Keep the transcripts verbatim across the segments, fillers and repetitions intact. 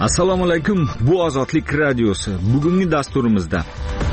Assalomu alaykum, bu Ozodlik radiosi. Bugungi dasturimizda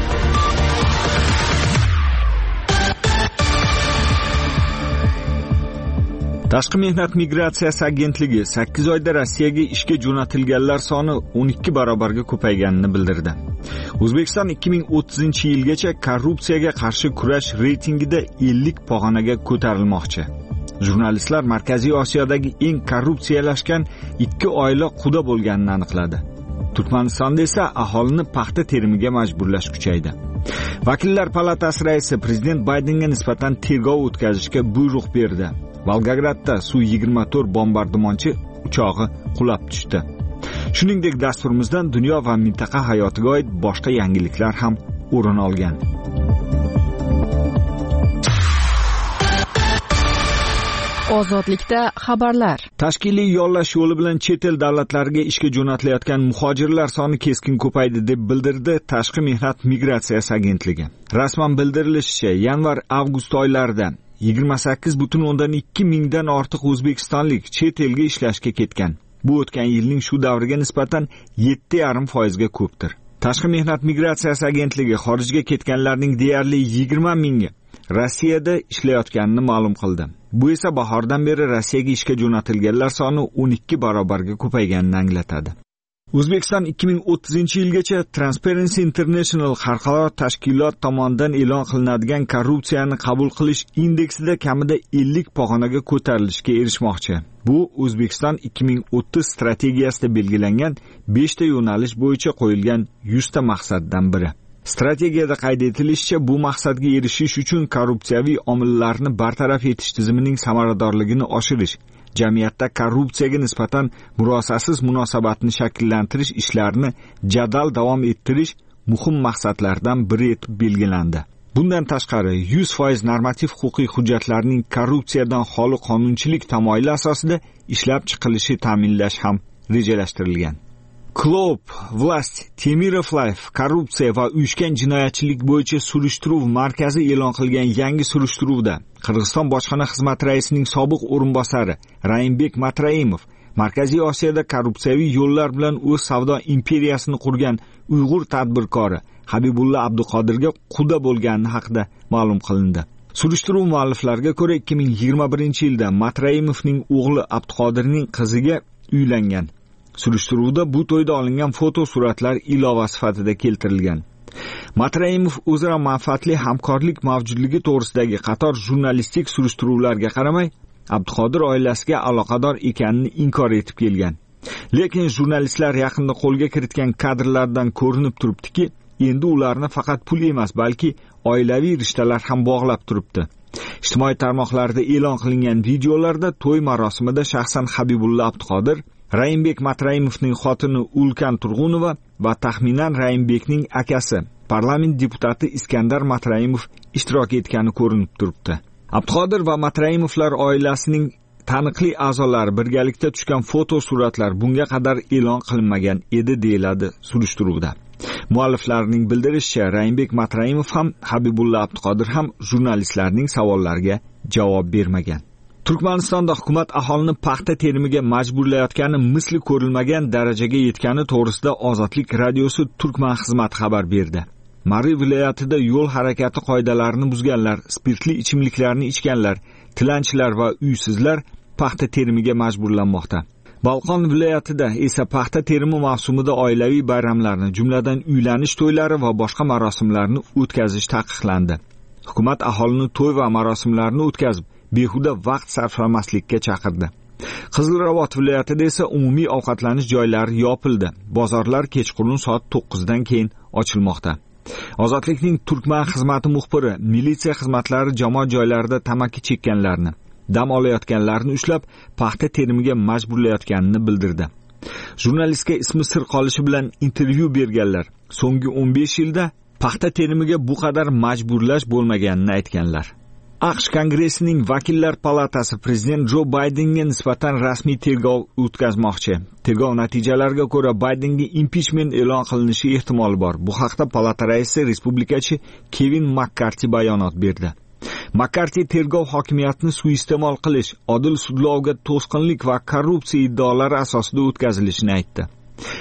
Tashqi mehnat migratsiyasi agentligi sakkiz oyda Rossiyaga ishga jo'natilganlar soni o'n ikki barobarga ko'payganini bildirdi. O'zbekiston ikki ming o'ttizinchi yilgacha korrupsiyaga qarshi kurash reytingida ellik pog'onaga ko'tarilmoqchi. Jurnalistlar Markaziy Osiyodagi eng korrupsiyalashgan ikki oila quda bo'lganini aniqladi. Turkmanistonda esa aholini paxta terimiga majburlash kuchaydi. Vakillar palatasi raisi prezident Baydenga nisbatan tergov o'tkazishga buyruq berdi. Volgogradda Su yigirma to'rt bombardimonchi uchog'i qulab tushdi. Shuningdek, dasturimizdan dunyo va mintaqa hayotiga oid boshqa yangiliklar ham o'rin olgan. Ozodlikda xabarlar. Tashkiliy yollash yo'li bilan chet el davlatlariga ishga jo'natilayotgan muhojirlar soni keskin ko'paydi deb bildirdi Tashqi mehnat migratsiyasi agentligi. Rasman bildirilishicha, yanvar-avgust oylarida yigirma sakkiz butun o'ndan ikki mingdan ortiq o'zbekistonlik chet elga ishlashga ketgan. Bu o'tgan yilning shu davriga nisbatan yetti yarim foizga ko'pdir. Tashqi mehnat migratsiyasi agentligi xorijga ketganlarning deyarli yigirma mingi Rossiyada ishlayotganini ma'lum qildi. Bu esa bahordan beri Rossiyaga ishga jo'natilganlar soni o'n ikki barobarga ko'payganini anglatadi. O'zbekiston ikki ming o'ttizinchi yilgacha Transparency International xalqaro tashkilot tomonidan e'lon qilinadigan korrupsiyani qabul qilish indeksida kamida ellik pog'onaga ko'tarilishga erishmoqchi. Bu O'zbekiston ikki ming o'ttiz strategiyasida belgilangan besh ta yo'nalish bo'yicha qo'yilgan yuz ta maqsaddan biri. Strategiyada qayd etilishicha, bu maqsadga erishish uchun korrupsiyaviy omillarni bartaraf etish tizimining samaradorligini oshirish, jamiyatda korrupsiyaga nisbatan murosasiz munosabatni shakllantirish ishlarini jadal davom ettirish muhim maqsadlardan biri etib belgilandi. Bundan tashqari, yuz foiz normativ huquqiy hujjatlarning korrupsiyadan xoli qonunchilik tamoyili asosida ishlab chiqilishi ta'minlash ham rejalashtirilgan. Klub, Vlast, Temirov Life, korrupsiya va uyushgan jinoyatchilik bo'yicha surishtiruv markazi e'lon qilgan yangi surishtiruvda Qirg'iziston bojxona xizmati raisining sobiq o'rinbosari Raimbek Matraimov Markaziy Osiyoda korrupsiyaviy yo'llar bilan o'z savdo imperiyasini qurgan Uyg'ur tadbirkori Habibulla Abduqodirga quda bo'lgani haqida ma'lum qilindi. Surishtiruv mualliflariga ko'ra, ikki ming yigirma birinchi yilda Matraimovning o'g'li Abduqodirning qiziga uylangan. Surishtiruvda bu to'yda olingan foto suratlar ilova sifatida keltirilgan. Matraimov o'zaro manfaatli hamkorlik mavjudligi to'g'risidagi qator jurnalistik surishtiruvlarga qaramay, Abduqodir oilasiga aloqador ekanini inkor etib kelgan. Lekin jurnalistlar yaqinda qo'lga kiritgan kadrlardan ko'rinib turibdiki, endi ularni faqat pul emas, balki oilaviy rishtalar ham bog'lab turibdi. Ijtimoiy tarmoqlarda e'lon qilingan videolarda to'y marosimida shaxsan Habibulla Abduqodir, Raimbek Matraimovning xotini Ulkan Turg'unova va taxminan Raimbekning akasi, parlament deputati Iskandar Matraimov ishtirok etgani ko'rinib turibdi. Abduqodir va Matraimovlar oilasining taniqli a'zolari birgalikda tushgan foto suratlar bunga qadar e'lon qilinmagan edi, deyiladi surishtiruvda. Mualliflarning bildirishicha, Raimbek Matraimov ham, Habibulla Abduqodir ham jurnalistlarning savollariga javob bermagan. Turkmanistonda hukumat aholini paxta terimiga majburlayotgani misli ko'rilmagan darajaga yetgani to'g'risida Ozodlik radiosi Turkman xizmati xabar berdi. Mari viloyatida yo'l harakati qoidalarini buzganlar, spirtli ichimliklarni ichganlar, tilanchilar va uysizlar paxta terimiga majburlanmoqda. Bolqon viloyatida esa paxta terimi mavsumida oilaviy bayramlarni, jumladan uylanish to'ylari va boshqa marosimlarni o'tkazish taqiqlandi. Hukumat aholini to'y va marosimlarni o'tkazib, behuda vaqt sarflamaslikka chaqirdi. Qizilrabot viloyatida esa umumiy ovqatlanish joylari yopildi. Bozorlar kechqurun soat to'qqiz dan keyin ochilmoqda. Ozodlikning Turkman xizmati muxbiri militsiya xizmatlari jamoat joylarida tamaki chekkanlarni, dam olayotganlarni ushlab, paxta terimiga majburlayotganini bildirdi. Jurnalistga ismi sir qolishi bilan intervyu berganlar so'nggi o'n besh yilda paxta terimiga bu qadar majburlash bo'lmaganini aytganlar. AQSh Kongressining Vakillar palatasi prezident Jo Baydenga nisbatan rasmiy tergov o'tkazmoqchi. Tergov natijalariga ko'ra Baydenga impichment e'lon qilinishi ehtimoli bor. Bu haqda palata raisi respublikachi Kevin Makkarti bayonot berdi. Makkarti tergov hokimiyatni suiiste'mol qilish, odil sudlovga to'sqinlik va korrupsiya iddaolari asosida o'tkazilishini aytdi.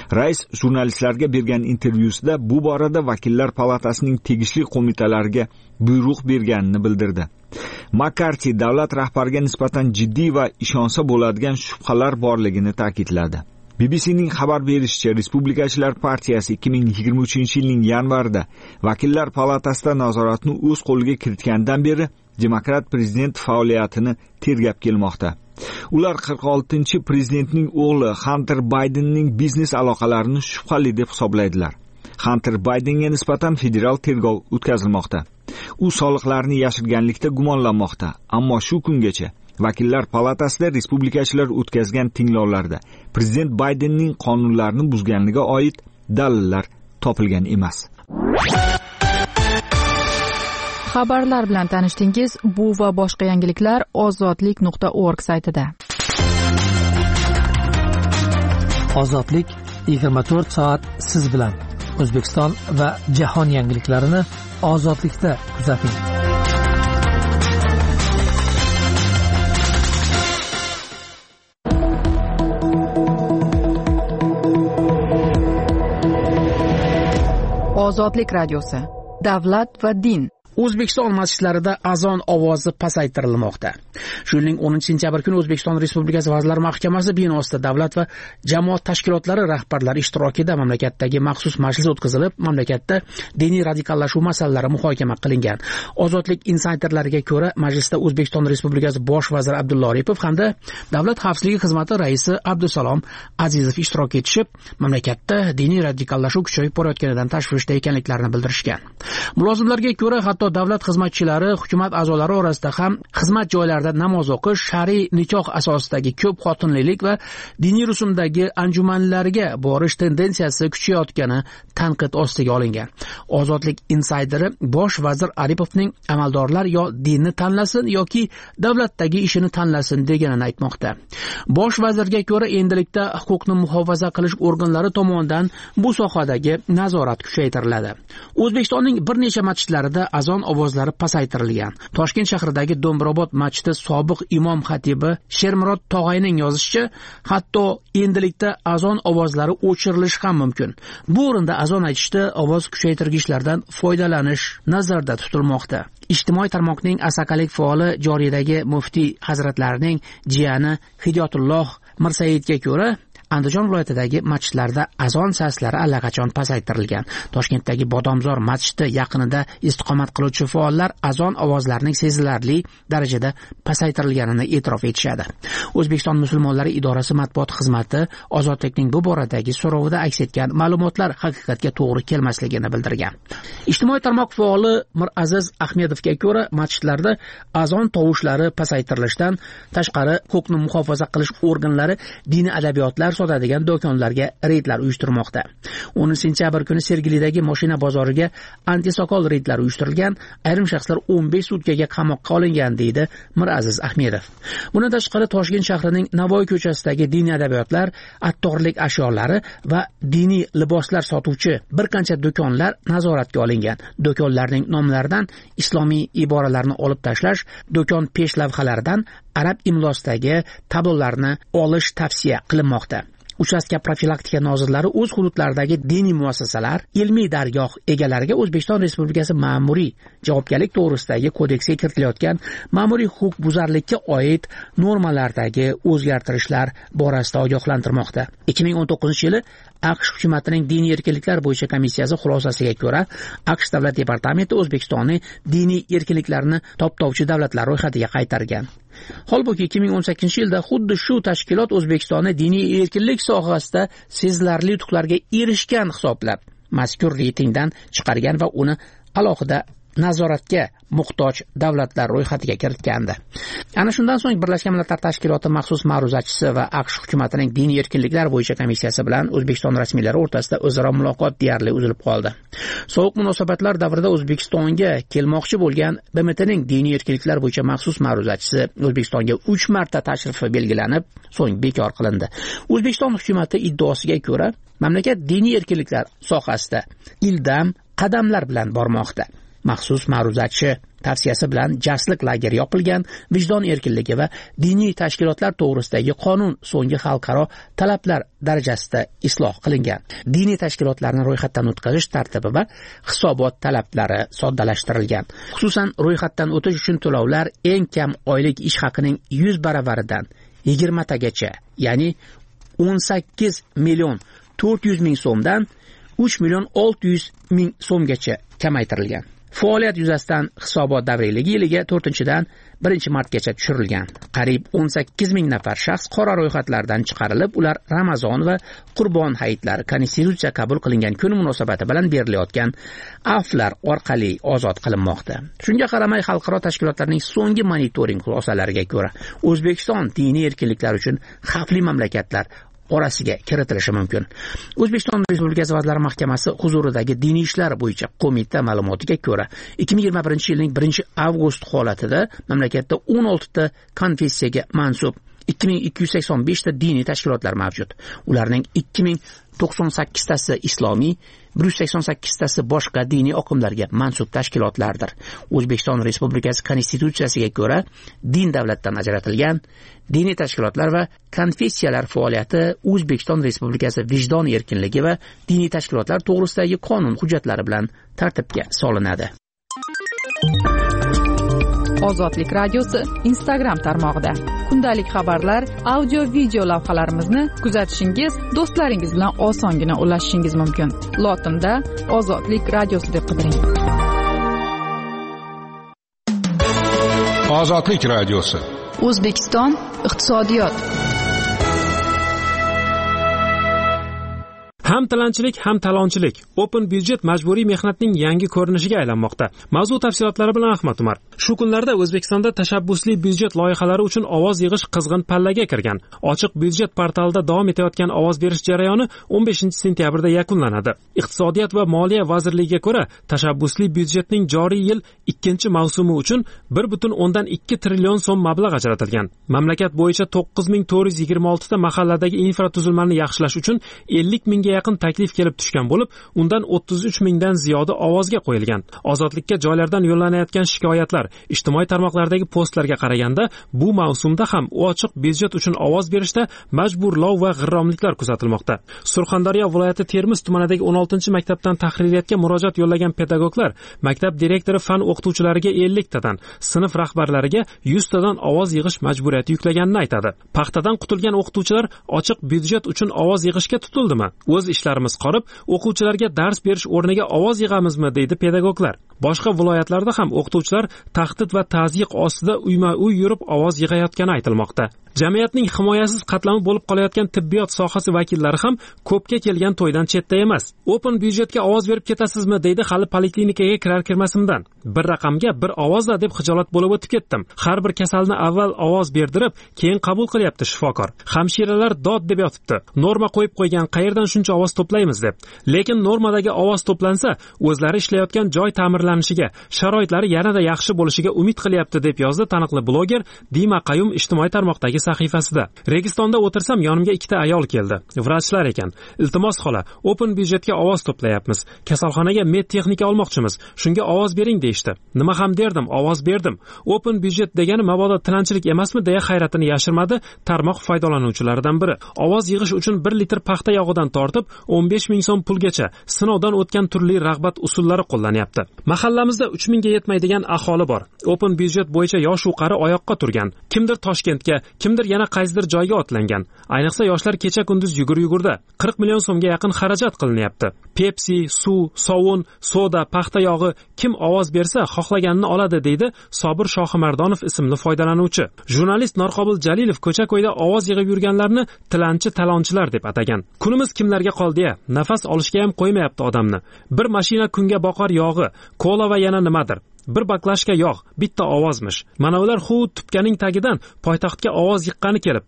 Rais jurnalistlarga bergan intervyusida bu borada vakillar palatasining tegishli qo'mitalariga buyruq berganini bildirdi. Makarti davlat rahbariga nisbatan jiddiy va ishonsa bo'ladigan shubhalar borligini ta'kidladi. B B C'ning xabar berishicha, Respublikachilar partiyasi ikki ming yigirma uchinchi yilning yanvarida vakillar palatasida nazoratni o'z qo'liga kiritgandan beri demokrat prezident faoliyatini tergab kelmoqda. Ular qirq oltinchi prezidentning o'g'li Hunter Bidenning biznes aloqalarini shubhali deb hisoblaydilar. Hunter Bidenga nisbatan federal tergov o'tkazilmoqda. U soliqlarni yashirganlikda gumonlanmoqda, ammo shu kungacha vakillar palatasida respublikachilar o'tkazgan tinglovlarda prezident Bidenning qonunlarni buzganligiga oid dalillar topilgan emas. Xabarlar bilan tanishdingiz. Bu va boshqa yangiliklar ozodlik nuqta org saytida. Ozodlik yigirma to'rt soat siz bilan. O'zbekiston va jahon yangiliklarini ozodlikda kuzating. Ozodlik radiosi. Davlat va din. O'zbekiston masjidlarida azon ovozi pasaytirilmoqda. Shuning o'ninchi sentyabr kuni O'zbekiston Respublikasi Vazirlar Mahkamasi binosida davlat va jamoat tashkilotlari rahbarlari ishtirokida mamlakatdagi maxsus majlis o'tkazilib, mamlakatda diniy radikallashuv masalalari muhokama qilingan. Ozodlik insayderlariga ko'ra, majlisda O'zbekiston Respublikasi Bosh vaziri Abdulla Aripov hamda Davlat xavfsizligi xizmati raisi Abdusalom Azizov ishtirok etishib, mamlakatda diniy radikallashuv kuchayib borayotganidan tashvishda ekanliklarini bildirishgan. Mulozimlarga ko'ra, hatto davlat xizmatchilari, hukumat a'zolari orasida ham xizmat joylarida namoz o'qish, shar'iy nikoh asosidagi ko'p xotinlilik va diniy rusumdagi anjumanlarga borish tendensiyasi kuchayotgani tanqid ostiga olingan. Ozodlik insayderi Bosh vazir Aripovning amaldorlar yo dinni tanlasin yoki davlatdagi ishini tanlasin deganini aytmoqda. Bosh vazirga ko'ra, endilikda huquqni muhofaza qilish organlari tomonidan bu sohadagi nazorat kuchaytiriladi. O'zbekistonning bir necha masjidlarida azon ovozlari pasaytirilgan. Toshkent shahridagi Do'mbrobod masjidi sobiq imom xatibi Shermurod Tog'ayning yozishicha, hatto endilikda azon ovozlari o'chirilishi ham mumkin. Bu o'rinda azon aytishda ovoz kuchaytirgichlardan foydalanish nazarda tutilmoqda. Ijtimoiy tarmoqning asakalik faoli joriyadagi muftiy hazratlarining jiyani Hidayatulloh Mirsaidga ko'ra, Andijon viloyatidagi masjidlarda azon saslari allaqachon pasaytirilgan. Toshkentdagi Bodomzor masjidi yaqinida istiqomat qiluvchi faollar azon ovozlarining sezilarli darajada pasaytirilganini e'tirof etishadi. O'zbekiston musulmonlari idorasi matbuot xizmati ozodlikning bu boradagi so'rovida aks etgan ma'lumotlar haqiqatga to'g'ri kelmasligini bildirgan. Ijtimoiy tarmoq faoli Miraziz Ahmedovga ko'ra, masjidlarda azon tovushlari pasaytirilishidan tashqari huquqni muhofaza qilish organlari diniy adabiyotlar sotadigan do'konlarga reydlar uyushtirmoqda. o'ninchi sentyabr kuni Sergelidagi mashina bozoriga antisokol reydlari uyushtirilgan, ayrim shaxslar o'n besh sutkaga qamoqqa olingan deydi Miraziz Ahmedov. Bundan tashqari Toshkent shahrining Navoiy ko'chasidagi diniy adabiyotlar, attog'irlik ashyolari va diniy liboslar sotuvchi bir qancha do'konlar nazoratga olingan. Do'konlarning nomlaridan islomiy iboralarni olib tashlash, do'kon peshlavhalaridan arab imlosidagi tablolarni olish tavsiya qilinmoqda. Uchastka profilaktika nozirlari o'z hududlaridagi diniy muassasalar, ilmiy dargoh egalariga O'zbekiston Respublikasi ma'muriy javobgarlik to'g'risidagi kodeksga kiritilayotgan ma'muriy huquqbuzarlikka oid normalardagi o'zgartirishlar borasida ogohlantirmoqda. ikki ming o'n to'qqizinchi yili AQSh hukumatining diniy erkinliklar bo'yicha komissiyasi xulosasiga ko'ra, AQSh davlat departamenti O'zbekistonni diniy erkinliklarni toptovchi davlatlar ro'yxatiga qaytargan. Holbuki ikki ming o'n sakkizinchi yilda xuddi shu tashkilot O'zbekistonni diniy erkinlik sohasida sezilarli yutuqlarga erishgan hisoblab mazkur reytingdan chiqargan va uni alohida nazoratga muhtoj davlatlar ro'yxatiga kiritgandi. Ana shundan so'ng Birlashgan Millatlar Tashkiloti maxsus ma'ruzachisi va AQSh hukumatining diniy erkinliklar bo'yicha komissiyasi bilan O'zbekiston rasmiylari o'rtasida o'zaro muloqot deyarli uzilib qoldi. Sovuq munosabatlar davrida O'zbekistonga kelmoqchi bo'lgan B M Tning diniy erkinliklar bo'yicha maxsus ma'ruzachisi O'zbekistonga uch marta tashrifi belgilanib, so'ng bekor qilindi. O'zbekiston hukumati iddaosiga ko'ra, mamlakat diniy erkinliklar sohasida ildam qadamlar bilan bormoqda. Maxsus ma'ruzachi tavsiyasi bilan jaslik lageri yopilgan, vijdon erkinligi va diniy tashkilotlar to'g'risidagi qonun so'nggi xalqaro talablar darajasida isloh qilingan. Diniy tashkilotlarni ro'yxatdan o'tkazish tartibi va hisobot talablari soddalashtirilgan. Xususan, ro'yxatdan o'tish uchun to'lovlar eng kam oylik ish haqining yuz baravaridan yigirma tagacha, ya'ni o'n sakkiz million to'rt yuz ming so'mdan uch million olti yuz ming so'mgacha kamaytirilgan. Faoliyat yuzasidan hisobot davriyligi yiliga to'rtinchidan birinchi martgacha tushirilgan. Qariyb o'n sakkiz ming nafar shaxs qora ro'yxatlardan chiqarilib, ular Ramazon va Qurbon hayitlari konstitutsiya qabul qilingan kun munosabati bilan berilayotgan afvlar orqali ozod qilinmoqda. Shunga qaramay, xalqaro tashkilotlarning so'nggi monitoring xulosalariga ko'ra, O'zbekiston diniy erkinliklar uchun xavfli mamlakatlar orasiga kiritilishi mumkin. O'zbekiston Respublikasi Vazirlar Mahkamasi huzuridagi diniy ishlar bo'yicha qo'mita ma'lumotiga ko'ra, ikki ming yigirma birinchi yilning birinchi avgust holatida mamlakatda o'n olti ta konfessiyaga mansub ikki ming ikki yuz sakson besh ta diniy tashkilotlar mavjud. Ularning ikki ming to'qson sakkiz tasi islomiy, bir yuz sakson sakkiz tasi boshqa diniy oqimlarga mansub tashkilotlardir. O'zbekiston Respublikasi Konstitutsiyasiga ko'ra, din davlatdan ajratilgan diniy tashkilotlar va konfessiyalar faoliyati O'zbekiston Respublikasi vijdon erkinligi va diniy tashkilotlar to'g'risidagi qonun hujjatlari bilan tartibga solinadi. Ozodlik radiosi Instagram tarmog'ida kundalik xabarlar, audio video lavhalarimizni kuzatishingiz, do'stlaringiz bilan osongina ulashishingiz mumkin. Lotinda Ozodlik radiosi deb qidiring. Ozodlik radiosi. O'zbekiston iqtisodiyot. Ham tilanchilik, ham talonchilik. Open byudjet majburiy mehnatning yangi ko'rinishiga aylanmoqda. Mavzu tafsilotlari bilan Ahmad Umar. Shu kunlarda O'zbekistonda tashabbusli byudjet loyihalari uchun ovoz yig'ish qizg'in pallaga kirgan. Ochiq byudjet portalida davom etayotgan ovoz berish jarayoni o'n beshinchi sentyabrda yakunlanadi. Iqtisodiyot va Moliya vazirligiga ko'ra, tashabbusli byudjetning joriy yil ikkinchi mavsumi uchun bir butun o'ndan ikki trillion so'm mablag' ajratilgan. Mamlakat bo'yicha to'qqiz ming to'rt yuz yigirma olti ta mahalladagi infratuzilmani yaxshilash uchun ellik mingga yaqin taklif kelib tushgan bo'lib, undan o'ttiz uch mingdan ziyodi ovozga qo'yilgan. Ozodlikka joylardan yo'llanayotgan shikoyatlar, ijtimoiy tarmoqlardagi postlarga qaraganda, bu mavsumda ham ochiq byudjet uchun ovoz berishda majburlov va g'irromliklar kuzatilmoqda. Surxondaryo viloyati Termiz tumanidagi o'n oltinchi maktabdan tahririyatga murojaat yo'llagan pedagoglar maktab direktori fan o'qituvchilariga ellik tadan, sinf rahbarlariga yuz tadan ovoz yig'ish majburiyati yuklaganini aytadi. Paxtadan qutulgan o'qituvchilar ochiq byudjet uchun ovoz yig'ishga tutildimi? O'z ishlarimiz qolib, o'quvchilarga dars berish o'rniga ovoz yig'amizmi, deydi pedagoglar. Boshqa viloyatlarda ham o'qituvchilar tahdid va tazyiq ostida uyma-uy yurib ovoz yig'ayotgani aytilmoqda. Jamiyatning himoyasiz qatlami bo'lib qolayotgan tibbiyot sohasi vakillari ham ko'pga kelgan to'ydan chetda emas. Open byudjetga ovoz berib ketasizmi, deydi hali poliklinikaga kirar kirmasimdan. Bir raqamga bir ovozla deb xijolat bo'lib o'tib ketdim. Har bir kasalni avval ovoz berdirib, keyin qabul qilyapti shifokor. Hamshiralar dod deb yotibdi. Norma qo'yib qo'ygan, qayerdan shuncha ovoz to'playmiz deb. Lekin normadagi ovoz to'plansa, o'zlari ishlayotgan joy ta'mirlanishiga, sharoitlari yanada yaxshi bo'lishiga umid qilyapti, deb yozdi taniqli bloger Dima Qayum ijtimoiy tarmoqdagi sahifasida. Registonda o'tirsam, yonimga ikkita ayol keldi. Vrachlar ekan. Iltimos xola, open byudjetga ovoz to'playapmiz. Kasalxonaga med texnika olmoqchimiz. Shunga ovoz bering deyishdi. Nima ham derdim, ovoz berdim. Open byudjet degani mabodo tilanchilik emasmi, deya hayratini yashirmadi tarmoq foydalanuvchilaridan biri. Ovoz yig'ish uchun bir litr paxta yog'idan tortib o'n besh ming so'm pulgacha sinovdan o'tgan turli rag'bat usullari qo'llanyapti. Mahallamizda uch mingga yetmaydigan aholi bor. Open byudjet bo'yicha yosh u qari oyoqqa turgan. Kimdir Toshkentga, kimdir yana qaysidir joyga otlangan. Ayniqsa yoshlar kecha kunduz yugur-yugurda. qirq million so'mga yaqin xarajat qilinyapti. Pepsi, suv, sovun, soda, paxta yog'i kim ovoz bersa xohlaganini oladi, deydi Sobir Shohimardonov ismli foydalanuvchi. Jurnalist Norqobil Jalilov ko'cha-ko'yda ovoz yig'ib yurganlarni tilanchi talonchilar deb atagan. Kunimiz kimlarga qoldi-ya? Nafas olishga ham qo'ymayapti odamni. Bir mashina kunga boqar yog'i, kola va yana nimadir. Bir baklashka yog', bitta ovozmish. Mana ular xud tupkaning tagidan poytaxtga ovoz yiqqani kelibdi.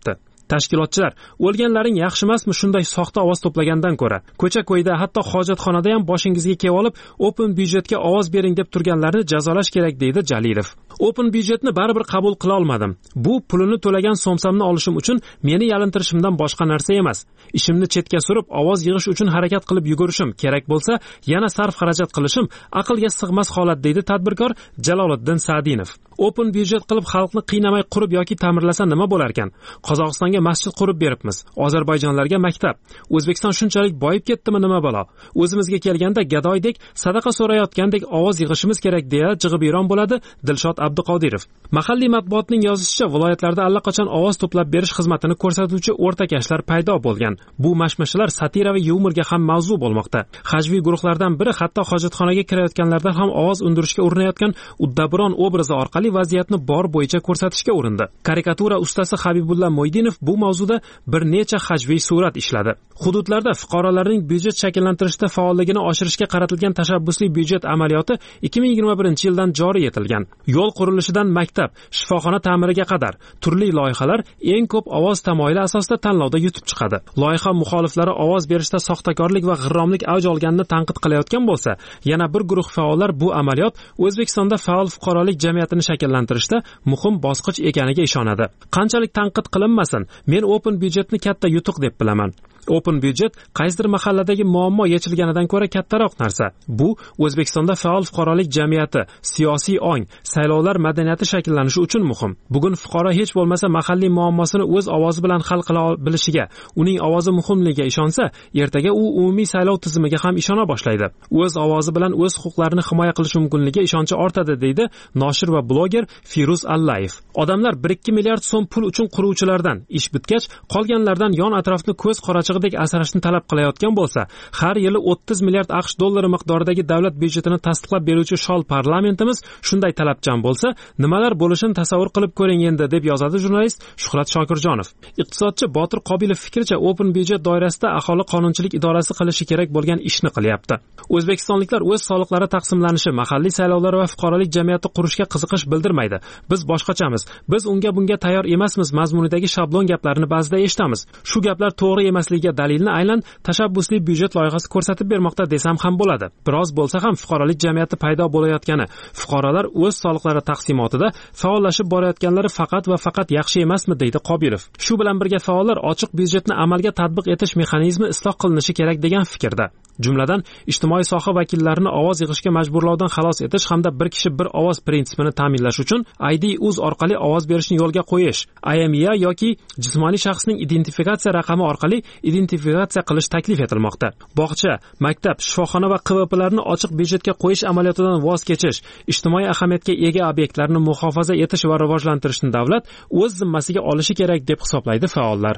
Tashkilotchilar o'lganlaring yaxshi emasmi shunday soxta ovoz to'plagandan ko'ra, ko'cha-ko'yda, hatto hojatxonada ham boshingizga kelib olib, Open byudjetga ovoz bering deb turganlarni jazolash kerak deydi Jalilov. Open byudjetni baribir qabul qila olmadim. Bu pulini to'lagan somsamni olishim uchun meni yalintirishimdan boshqa narsa emas. Ishimni chetga surib, ovoz yig'ish uchun harakat qilib yugurishim kerak bo'lsa, yana sarf xarajat qilishim aqlga sig'mas holat deydi tadbirkor Jaloliddin Sa'dinov. Open byudjet qilib xalqni qiynamay qurib yoki ta'mirlasa nima bo'lar ekan? Qozog'istonga masjid qurib beribmiz, Ozarbayjonlarga maktab. O'zbekiston shunchalik boyib ketdimi nima balo? O'zimizga kelganda gadoydek, sadaqa so'rayotgandek ovoz yig'ishimiz kerak deya jig'ibiyron bo'ladi Dilshod Abduqodirov. Mahalliy matbuotning yozishicha, viloyatlarda allaqachon ovoz to'plab berish xizmatini ko'rsatuvchi o'rtakashlar paydo bo'lgan. Bu mashmashalar satira va yumorga ham mavzu bo'lmoqda. Hajviy guruhlardan biri hatto hojatxonaga kirayotganlardan ham ovoz undirishga urinayotgan uddaburon obrazi orqali vaziyatni bor bo'yicha ko'rsatishga urindi. Karikatura ustasi Habibulla Mo'ydinov bu mavzuda bir necha hajviy surat ishladi. Hududlarda fuqarolarning byudjet shakllantirishda faolligini oshirishga qaratilgan tashabbusli byudjet amaliyoti ikki ming yigirma birinchi yildan joriy etilgan. Yo'l qurilishidan maktab, shifoxona ta'miriga qadar turli loyihalar eng ko'p ovoz tamoyili asosida tanlovda yutib chiqadi. Loyiha muxoliflari ovoz berishda soxtakorlik va g'irromlik avj olganini tanqid qilayotgan bo'lsa, yana bir guruh faollar bu amaliyot O'zbekistonda faol fuqarolik jamiyatini shakllantirishda muhim bosqich ekaniga ishonadi. Qanchalik tanqid qilinmasin, men Open byudjetni katta yutuq deb bilaman. Open byudjet qaysidir mahalladagi muammo yechilganidan ko'ra kattaroq narsa. Bu O'zbekistonda faol fuqarolik jamiyati, siyosiy ong, saylovlar madaniyati shakllanishi uchun muhim. Bugun fuqaro hech bo'lmasa mahalliy muammosini o'z ovozi bilan hal qila bilishiga, uning ovozi muhimligiga ishonsa, ertaga u umumiy saylov tizimiga ham ishona boshlaydi. O'z ovozi bilan o'z huquqlarini himoya qilish mumkinligiga ishonchi ortadi deydi noshir va bloger Firuz Allayev. Odamlar bir ikki milliard so'm pul uchun quruvchilardan ish bitgach, qolganlardan yon atrofni ko'z qorachig'idek asrashni talab qilayotgan bo'lsa, har yili o'ttiz milliard AQSh dollari miqdoridagi davlat byudjetini tasdiqlab beruvchi shol parlamentimiz shunday talabchan bo'lsa, nimalar bo'lishini tasavvur qilib ko'ring endi, deb yozadi jurnalist Shuhrat Shokirjonov. Iqtisodchi Botir Qobilov fikricha, Open byudjet doirasida aholi qonunchilik idorasi qilishi kerak bo'lgan ishni qilyapti. O'zbekistonliklar o'z soliqlari taqsimlanishi, mahalliy saylovlar va fuqarolik jamiyati qurishga qiziqish bildirmaydi. Biz boshqachamiz. Biz unga bunga tayyor emasmiz mazmunidagi shablon gaplarni ba'zida eshitamiz. Shu gaplar to'g'ri emasligiga dalilni aynan tashabbusli byudjet loyihasi ko'rsatib bermoqda desam ham bo'ladi. Biroz bo'lsa ham fuqarolik jamiyati paydo bo'layotgani, fuqarolar o'z soliqlari taqsimotida faollashib borayotganlari faqat va faqat yaxshi emasmi, deydi Qobilov. Shu bilan birga faollar ochiq byudjetni amalga tatbiq etish mexanizmi isloh qilinishi kerak degan fikrda. Jumladan, ijtimoiy soha vakillarini ovoz yig'ishga majburlovdan xalos etish hamda bir kishi bir ovoz prinsipini ta'minlash uchun I D uz orqali ovoz berishni yo'lga qo'yish, I M E I yoki jismoniy shaxsning identifikatsiya raqami orqali identifikatsiya qilish taklif etilmoqda. Bog'cha, maktab, shifoxona va Q V P'larni ochiq byudjetga qo'yish amaliyotidan voz kechish, ijtimoiy ahamiyatga ega obyektlarni muhofaza etish va rivojlantirishni davlat o'z zimmasiga olishi kerak deb hisoblaydi faollar.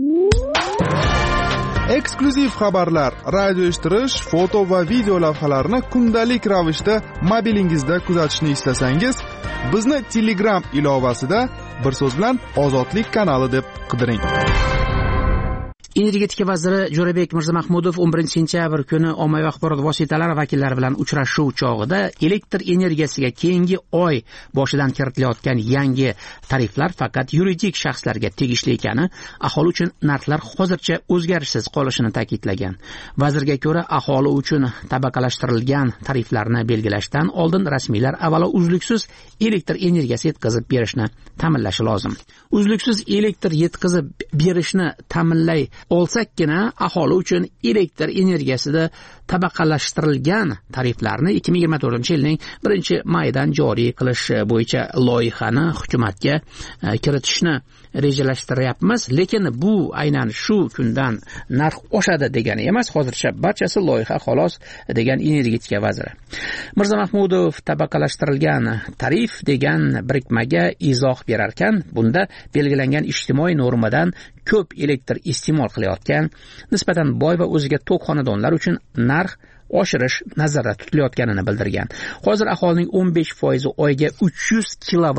Eksklyuziv xabarlar, radio eshittirish, foto va video lavhalarni kundalik ravishda mobilingizda kuzatishni istasangiz, bizni Telegram ilovasida bir so'z bilan Ozodlik kanali deb qidiring. Energetika vaziri Jo'rabek Mirzamahmudov o'n birinchi sentyabr kuni ommaviy axborot vositalari vakillari bilan uchrashuv chog'ida elektr energiyasiga keyingi oy boshidan kiritilayotgan yangi tariflar faqat yuridik shaxslarga tegishli ekani, aholi uchun narxlar hozircha o'zgarishsiz qolishini ta'kidlagan. Vazirga ko'ra, aholi uchun tabaqalashtirilgan tariflarni belgilashdan oldin rasmiylar avvalo uzluksiz elektr energiyasi yetkazib berishni ta'minlashi lozim. Uzluksiz elektr yetkazib berishni ta'minlay olsakkina aholi uchun elektr energiyasida tabaqalashtirilgan tariflarni ikki ming yigirma to'rtinchi yilning birinchi maydan joriy qilish bo'yicha loyihani hukumatga kiritishni rejalashtiryapmiz, lekin bu aynan shu kundan narx oshadi degani emas. Hozircha barchasi loyiha xolos, degan energetika vaziri. Mirzamahmudov tabaqalashtirilgan tarif degan birikmaga izoh berar ekan, bunda belgilangan ijtimoiy normadan ko'p elektr iste'mol qilayotgan, nisbatan boy va o'ziga to'q xonadonlar uchun narx oshirish nazarda tutilayotganini bildirgan. Hozir aholining o'n besh foizi oyiga uch yuz kilovat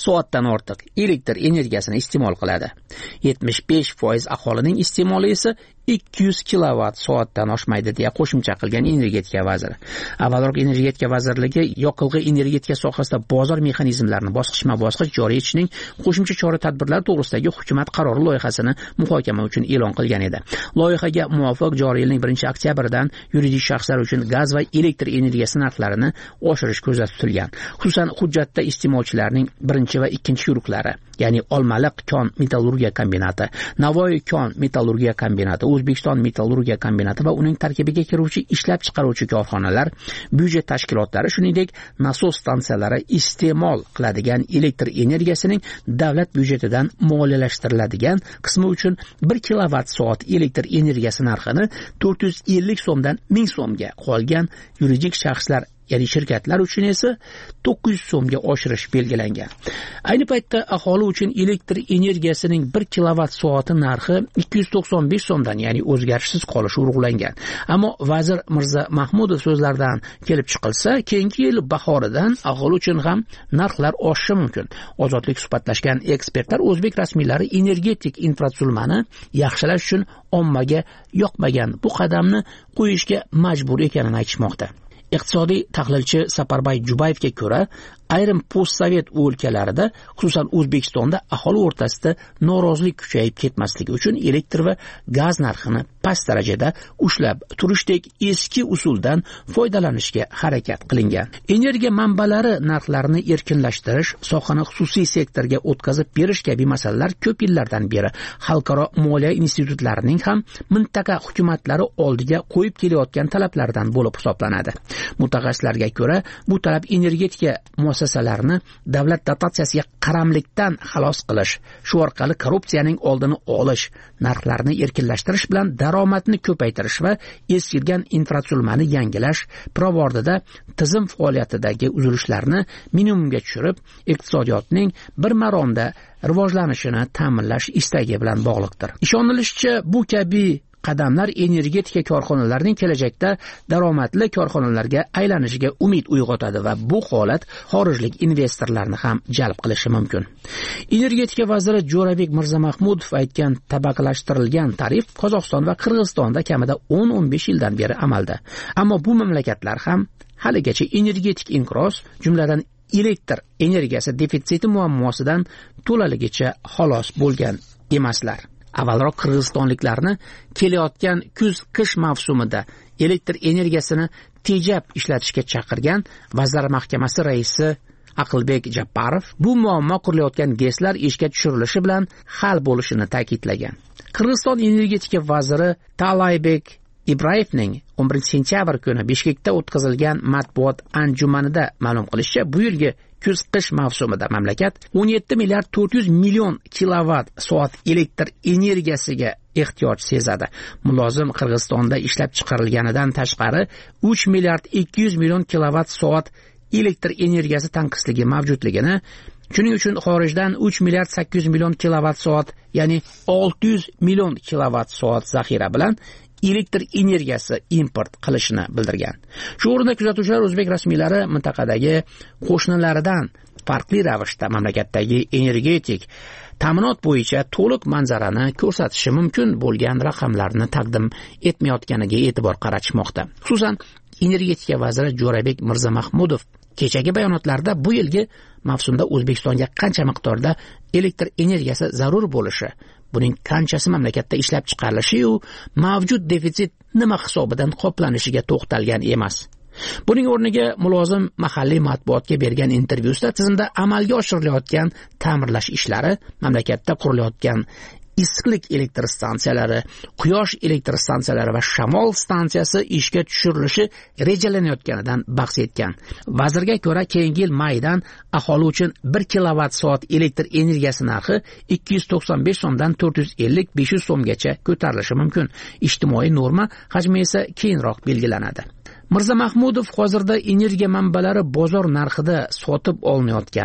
soatdan ortiq elektr energiyasini iste'mol qiladi. yetmish besh foiz aholining iste'moli esa ikki yuz kilovat soatdan oshmaydi deya qo'shimcha qilgan energetika vaziri. Avvalroq energetika vazirligi yoqilg'i energetika sohasida bozor mexanizmlarini bosqichma-bosqich joriy etishning qo'shimcha chora-tadbirlar to'g'risidagi hukumat qarori loyihasini muhokama uchun e'lon qilgan edi. Loyihaga muvofiq joriy yilning birinchi oktyabridan yuridik shaxslar uchun gaz va elektr energiyasi narxlarini oshirish ko'zda tutilgan. Xususan, hujjatda iste'molchilarning birinchi va ikkinchi yo'riqlari, ya'ni Olmaliq kon metallurgiya kombinati, Navoiy kon metallurgiya kombinati, O'zbekiston metallurgiya kombinati va uning tarkibiga kiruvchi ishlab chiqaruvchi korxonalar, byudjet tashkilotlari, shuningdek nasos stansiyalari iste'mol qiladigan elektr energiyasining davlat byudjetidan moliyalashtiriladigan qismi uchun bir kilovat soat elektr energiyasi narxini to'rt yuz ellik so'mdan ming so'mga, qolgan yuridik shaxslar ya'ni shirkatlar uchun esa to'qqiz yuz so'mga oshirish belgilangan. Ayni paytda aholi uchun elektr energiyasining bir kilovat soati narxi ikki yuz to'qson besh so'mdan, ya'ni o'zgarishsiz qolishi urg'ulangan. Ammo vazir Mirza Mahmudov so'zlaridan kelib chiqilsa, keyingi yil bahoridan aholi uchun ham narxlar oshishi mumkin. Ozodlik suhbatlashgan ekspertlar o'zbek rasmiylari energetik infratuzilmani yaxshilash uchun ommaga yoqmagan bu qadamni qo'yishga majbur ekanini aytishmoqda. Iqtisodiy tahlilchi Saparboy Jubayevga ko'ra, ayrim postsovet o'lkalarida, xususan O'zbekistonda aholi o'rtasida norozilik kuchayib ketmasligi uchun elektr va gaz narxini past darajada ushlab turishdek eski usuldan foydalanishga harakat qilingan. Energiya manbalari narxlarini erkinlashtirish, sohani xususiy sektorga o'tkazib berish kabi masalalar ko'p yillardan beri xalqaro moliya institutlarining ham mintaqa hukumatlari oldiga qo'yib kelayotgan talablardan bo'lib hisoblanadi. Mutaxassislarga ko'ra, bu talab energetika muassasalarini davlat dotatsiyasiga qaramlikdan xalos qilish, shu orqali korrupsiyaning oldini olish, narxlarni erkinlashtirish bilan daromadni ko'paytirish va eskirgan infratuzilmani yangilash, pirovardida tizim faoliyatidagi uzilishlarni minimumga tushirib, iqtisodiyotning bir maromda rivojlanishini ta'minlash istagi bilan bog'liqdir. Ishonilishicha, bu kabi qadamlar energetika korxonalarining kelajakda daromadli korxonalarga aylanishiga umid uyg'otadi va bu holat xorijlik investorlarni ham jalb qilishi mumkin. Energetika vaziri Jo'rabek Mirzamahmudov aytgan tabaqalashtirilgan tarif Qozog'iston va Qirg'izistonda kamida o'n o'n besh yildan beri amalda. Ammo bu mamlakatlar ham haligacha energetik inqiroz, jumladan elektr energiyasi defitsiti muammosidan to'laligicha xalos bo'lgan emaslar. Avvalroq qirg'izistonliklarni kelayotgan kuz-qish mavsumida elektr energiyasini tejab ishlatishga chaqirgan Vazirlar Mahkamasi raisi Aqlbek Jabbarov bu muammo qurilayotgan GESlar ishga tushirilishi bilan hal bo'lishini ta'kidlagan. Qirg'iziston energetika vaziri Talaybek Ibrayevning o'n birinchi sentyabr kuni Bishkekda o'tkazilgan matbuot anjumanida ma'lum qilishicha, bu yilgi kuz-qish mavsumida mamlakat o'n yetti milliard to'rt yuz million kilovat soat elektr energiyasiga ehtiyoj sezadi. Mulozim Qirg'izistonda ishlab chiqarilganidan tashqari uch milliard ikki yuz million kilovat soat elektr energiyasi tanqisligi mavjudligini, shuning uchun xorijdan uch milliard sakkiz yuz million kilovat soat, ya'ni olti yuz million kilovat soat zaxira bilan elektr energiyasi import qilishini bildirgan. Shu o'rinda kuzatuvchilar o'zbek rasmiylari mintaqadagi qo'shnilaridan farqli ravishda mamlakatdagi energetik ta'minot bo'yicha to'liq manzarani ko'rsatishi mumkin bo'lgan raqamlarni taqdim etmayotganiga e'tibor qaratishmoqda. Xususan, energetika vaziri Jo'rabek Mirzamahmudov kechagi bayonotlarda bu yilgi mavsumda O'zbekistonga qancha miqdorda elektr energiyasi zarur bo'lishi, buning qanchasi mamlakatda ishlab chiqarilishi va mavjud defitsit nima hisobidan qoplanishiga to'xtalgan emas. Buning o'rniga mulozim mahalliy matbuotga bergan intervyusida tizimda amalga oshirilayotgan ta'mirlash ishlari, mamlakatda qurilayotgan issiqlik elektr stansiyalari, quyosh elektr stansiyalari va shamol stansiyasi ishga tushirilishi rejalanayotganidan bahs etgan. Vazirga ko'ra, keyingi yil maydan aholi uchun bir kilovat soat elektr energiyasi narxi ikki yuz to'qson besh so'mdan to'rt yuz ellik besh yuz so'mgacha ko'tarilishi mumkin. Ijtimoiy norma hajmi esa keyinroq belgilanadi. Mirzamahmudov hozirda energiya manbalari bozor narxida sotib olinayotgani,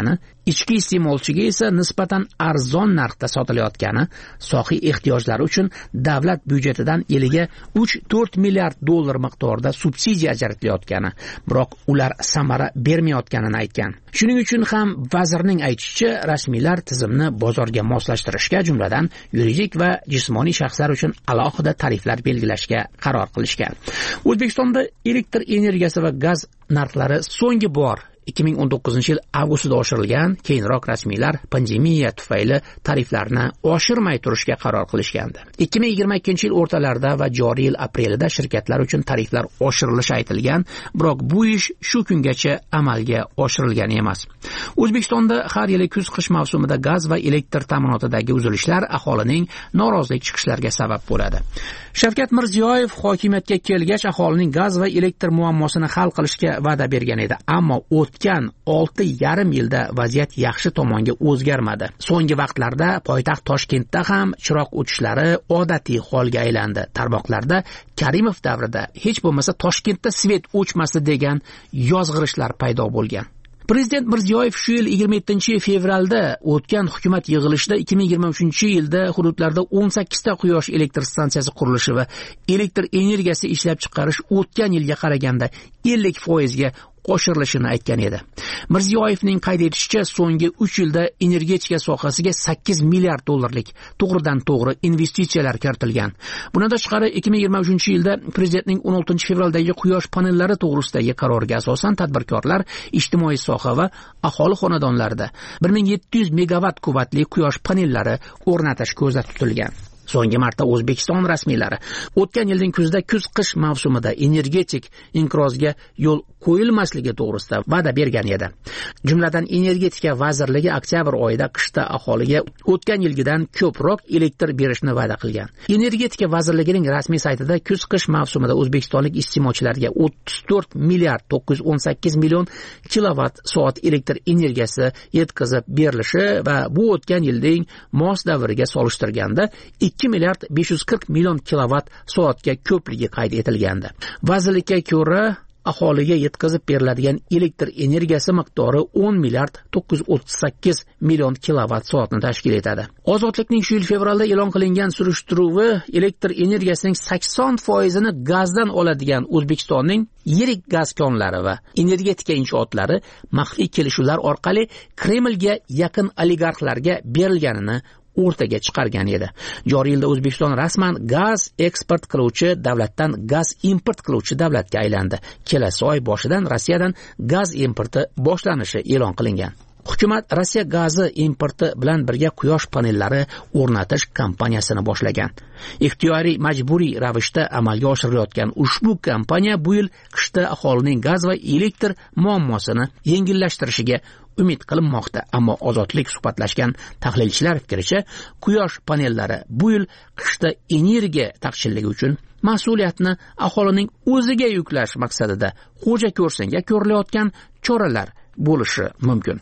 ichki iste'molchiga esa nisbatan arzon narxda sotilayotgani soha ehtiyojlari uchun davlat byudjetidan yiliga uch to'rt milliard dollar miqdorida subsidiya ajratilayotgani, biroq ular samara bermayotganini aytgan. Shuning uchun ham vazirning aytishicha, rasmiylar tizimni bozorga moslashtirishga, jumladan yuridik va jismoniy shaxslar uchun alohida tariflar belgilashga qaror qilishgan. O'zbekistonda elektr energiyasi va gaz narxlari so'nggi bor ikki ming o'n to'qqizinchi yil avgustida oshirilgan. Keyinroq rasmiylar pandemiya tufayli tariflarni oshirmay turishga qaror qilishgandi. ikki ming yigirma ikkinchi yil o'rtalarida va joriy yil aprelida shirkatlar uchun tariflar oshirilishi aytilgan, biroq bu ish shu kungacha amalga oshirilgan emas. O'zbekistonda har yili kuz-qish mavsumida gaz va elektr ta'minotidagi uzilishlar aholining norozilik chiqishlariga sabab bo'ladi. Shavkat Mirziyoyev hokimiyatga kelgach aholining gaz va elektr muammosini hal qilishga va'da bergan edi, ammo o'tgan olti yarim yilda vaziyat yaxshi tomonga o'zgarmadi. So'nggi vaqtlarda poytaxt Toshkentda ham chiroq o'chishlari odatiy holga aylandi. Tarmoqlarda Karimov davrida hech bo'lmasa Toshkentda svet o'chmasi degan yozg'irishlar paydo bo'lgan. Prezident Mirziyoyev shu yil yigirma yettinchi fevralda o'tgan hukumat yig'ilishida ikki ming yigirma uchinchi yilda hududlarda o'n sakkizta quyosh elektr stansiyasi qurilishi va elektr energiyasi ishlab chiqarish o'tgan yilga qaraganda ellik foiz ga oshirilishini aytgan edi. Mirziyoyevning qayd etishicha, so'nggi uch yilda energetika sohasiga sakkiz milliard dollarlik to'g'ridan to'g'ri investitsiyalar kiritilgan. Bundan tashqari ikki ming yigirma uchinchi yilda prezidentning o'n oltinchi fevraldagi quyosh panellari to'g'risidagi qaroriga asosan tadbirkorlar ijtimoiy soha va aholi xonadonlarida bir ming yetti yuz megawatt quvvatli quyosh panellari o'rnatish ko'zda tutilgan. So'nggi marta O'zbekiston rasmiylari o'tgan yilning kuzida kuz-qish mavsumida energetik inqirozga yo'l qo'yilmasligi to'g'risida va'da bergan edi. Jumladan energetika vazirligi oktyabr oyida qishda aholiga o'tgan yilgidan ko'proq elektr berishni va'da qilgan. Energetika vazirligining rasmiy saytida kuz-qish mavsumida o'zbekistonlik iste'molchilarga o'ttiz to'rt milliard to'qqiz yuz o'n sakkiz million kilovatt soat elektr energiyasi yetkazib berilishi va bu o'tgan yilning mos davriga solishtirganda ikki milliard besh yuz qirq million kilovatt soatga ko'pligi qayd etilgandi. Vazirlikka ko'ra aholiga yetkazib beriladigan elektr energiyasi miqdori o'n milliard to'qqiz yuz o'ttiz sakkiz million kilovatt soatni tashkil etadi. Ozodlikning shu yil fevralda e'lon qilingan surishtiruvi elektr energiyasining sakson foizini gazdan oladigan O'zbekistonning yirik gaz konlari va energetika inshootlari maxfiy kelishuvlar orqali Kremlga yaqin oligarxlarga berilganini o'rtaga chiqargan edi. Joriy yilda O'zbekiston rasman gaz eksport qiluvchi davlatdan gaz import qiluvchi davlatga aylandi. Kelasi oy boshidan Rossiyadan gaz importi boshlanishi e'lon qilingan. Hukumat Rossiya gazi importi bilan birga quyosh panellari o'rnatish kampaniyasini boshlagan. Ixtiyoriy majburiy ravishda amalga oshirilayotgan ushbu kampaniya bu yil qishda aholining gaz va elektr muammosini yengillashtirishiga umid qilinmoqda, ammo Ozodlik suhbatlashgan tahlilchilar fikricha, quyosh panellari bu yil qishda energiya taqchilligi uchun mas'uliyatni aholining o'ziga yuklash maqsadida xo'ja ko'rsinga ko'rilayotgan choralar bo'lishi mumkin.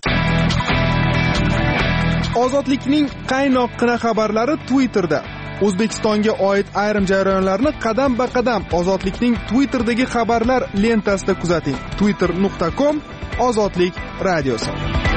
Ozodlikning qaynoq-qina xabarlari Twitterda. O'zbekistonga oid ayrim jarayonlarni qadam-ba-qadam Ozodlikning Twitterdagi xabarlar lentasida kuzating. twitter nuqta com Ozodlik radiosi.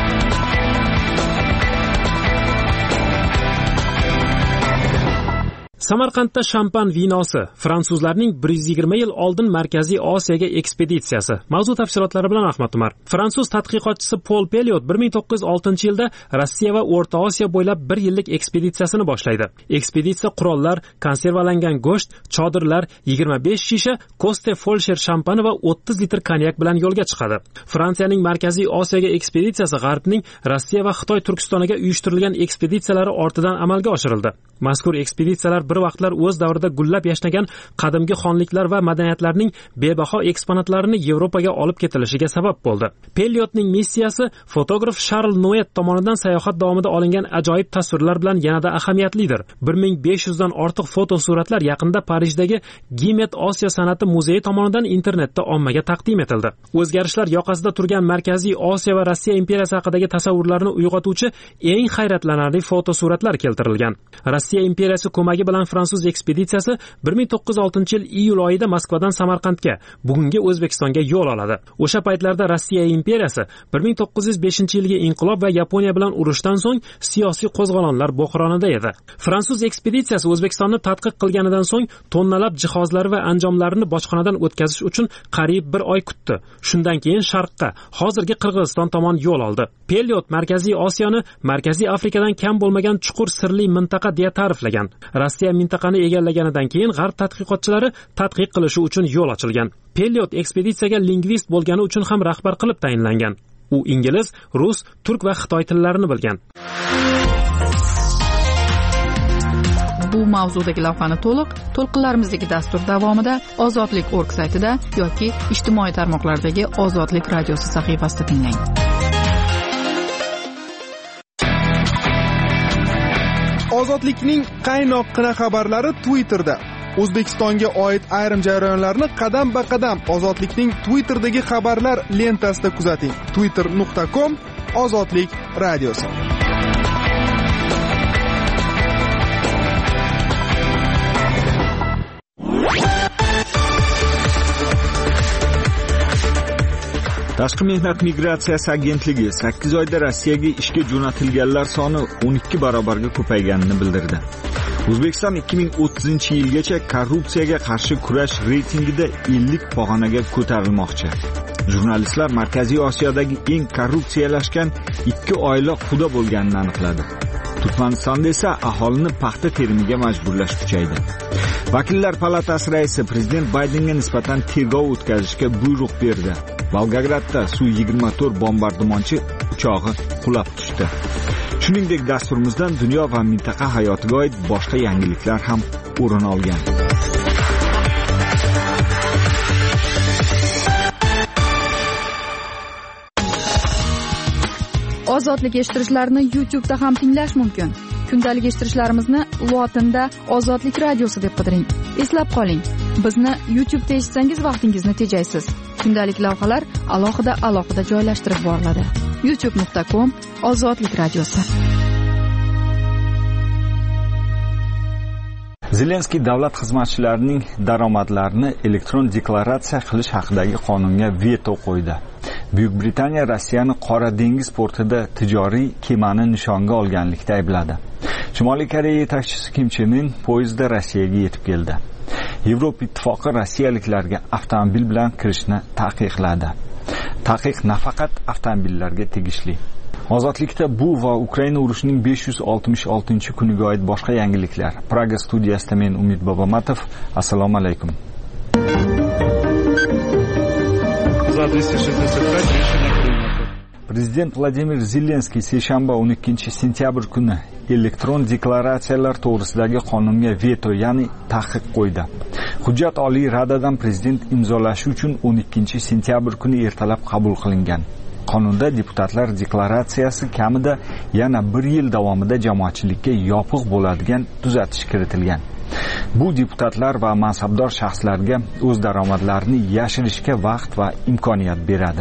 Samarqandda shampan vinosi, fransuzlarning bir yuz yigirma yil oldin Markaziy Osiyoga ekspeditsiyasi. Mavzu tafsilotlari bilan Ahmad Umar. Fransuz tadqiqotchisi Paul Pelliot bir ming to'qqiz yuz oltinchi yilda Rossiya va O'rta Osiyo bo'ylab bir yillik ekspeditsiyasini boshlaydi. Ekspeditsiya qurollar, konservalangan go'sht, chodirlar, yigirma besh shisha Koste Folsher shampani va o'ttiz litr konyak bilan yo'lga chiqadi. Fransiyaning Markaziy Osiyoga ekspeditsiyasi G'arbning Rossiya va Xitoy Turkistoniga uyushtirilgan ekspeditsiyalari ortidan amalga oshirildi. Mazkur ekspeditsiyalar bir vaqtlar o'z davrida gullab yashnagan qadimgi xonliklar va madaniyatlarning bebaho eksponatlarini Yevropaga olib ketilishiga sabab bo'ldi. Pelliotning missiyasi fotograf Charles Nouet tomonidan sayohat davomida olingan ajoyib tasvirlar bilan yanada ahamiyatlidir. bir ming besh yuz dan ortiq fotosuratlar yaqinda Parijdagi Gimet Osiyo san'ati muzeyi tomonidan internetda ommaga taqdim etildi. O'zgarishlar yoqasida turgan Markaziy Osiyo va Rossiya imperiyasi haqidagi tasavvurlarni uyg'otuvchi eng hayratlanarli fotosuratlar keltirilgan. Rossiya imperiyasi ko'magi bilan fransuz ekspeditsiyasi bir ming to'qqiz yuz oltinchi yil iyul oyida Moskvadan Samarqandga, bugungi O'zbekistonga yo'l oladi. O'sha paytlarda Rossiya imperiyasi bir ming to'qqiz yuz beshinchi yilgi inqilob va Yaponiya bilan urushdan so'ng siyosiy qo'zg'olonlar bo'hronida edi. Fransuz ekspeditsiyasi O'zbekistonni tadqiq qilganidan so'ng tonnalab jihozlar va anjomlarini bojxonadan o'tkazish uchun qariyb bir oy kutdi. Shundan keyin sharqqa, hozirgi Qirg'iziston tomon yo'l oldi. Pelyot Markaziy Osiyoni Markaziy Afrikadan kam bo'lmagan chuqur sirli mintaqa deya ta'riflagan. Rossiya mintaqani egallaganidan keyin g'arb tadqiqotchilari tadqiq qilishi uchun yo'l ochilgan. Pelyot ekspeditsiyaga lingvist bo'lgani uchun ham rahbar qilib tayinlangan. U ingliz, rus, turk va xitoy tillarini bilgan. Bu mavzudagi lavhani to'liq to'lqinlarimizdagi dastur davomida ozodlik точка org saytida yoki ijtimoiy tarmoqlardagi Ozodlik radiosi sahifasida tinglang. Ozodlikning qaynoqqina xabarlari Twitterda. O'zbekistonga oid ayrim jarayonlarni qadam-ba-qadam Ozodlikning Twitter'dagi xabarlar lentasida kuzating. twitter nuqta com Ozodlik radiosi. Tashqi mehnat migratsiyasi agentligi sakkiz oyda Rossiyaga ishga jo'natilganlar soni o'n ikki barobarga ko'payganini bildirdi. O'zbekiston ikki ming o'ttizinchi yilgacha korrupsiyaga qarshi kurash reytingida ellik pog'onaga ko'tarilmoqchi. Jurnalistlar Markaziy Osiyodagi eng korrupsiyalashgan ikki oila quda bo'lganini aniqladi. Turkmanistonda esa aholini paxta terimiga majburlash kuchaydi. Vakillar palatasi raisi prezident Baydenga nisbatan tergov o'tkazishga buyruq berdi. Volgogradda Su yigirma to'rt bombardimonchi uchog'i qulab tushdi. Shuningdek, dasturimizdan dunyo va mintaqa hayotiga oid boshqa yangiliklar ham o'rin olgan. Ozodlik eshittirishlarni YouTube'da ham tinglash mumkin. Kundalik eshittirishlarimizni lotinda Ozodlik radiosi deb qidiring. Eslab qoling, bizni YouTube'da eshitsangiz vaqtingizni tejaysiz. Kundalik lavhalar alohida alohida joylashtirib boriladi. youtube nuqta com Ozodlik radiosi. Zelenskiy davlat xizmatchilarining daromadlarini elektron deklaratsiya qilish haqidagi qonunga veto qo'ydi. Buyuk Britaniya Rossiyani Qora dengiz portida tijoriy kemani nishonga olganlikda aybladi. Shimoliy Koreya yetakchisi Kim Chen In poyezdda Rossiyaga yetib keldi. Yevropa ittifoqi rossiyaliklarga avtomobil bilan kirishni taqiqladi. Taqiq nafaqat avtomobillarga tegishli. Ozodlikda bu va Ukraina urushining besh yuz oltmish oltinchi kuniga oid boshqa yangiliklar. Praga studiyasida men Umid Bobomatov. Assalomu alaykum. Prezident Vladimir Zelenskiy seshanba o'n ikkinchi sentyabr kuni elektron deklaratsiyalar to'g'risidagi qonunga veto, ya'ni taqiq qo'ydi. Hujjat Oliy Radadan prezident imzolashi uchun o'n ikkinchi sentyabr kuni ertalab qabul qilingan. Qonunda deputatlar deklaratsiyasi kamida yana bir yil davomida jamoatchilikka yopiq bo'ladigan tuzatish kiritilgan. Bu deputatlar va mansabdor shaxslarga o'z daromadlarini yashirishga vaqt va imkoniyat beradi.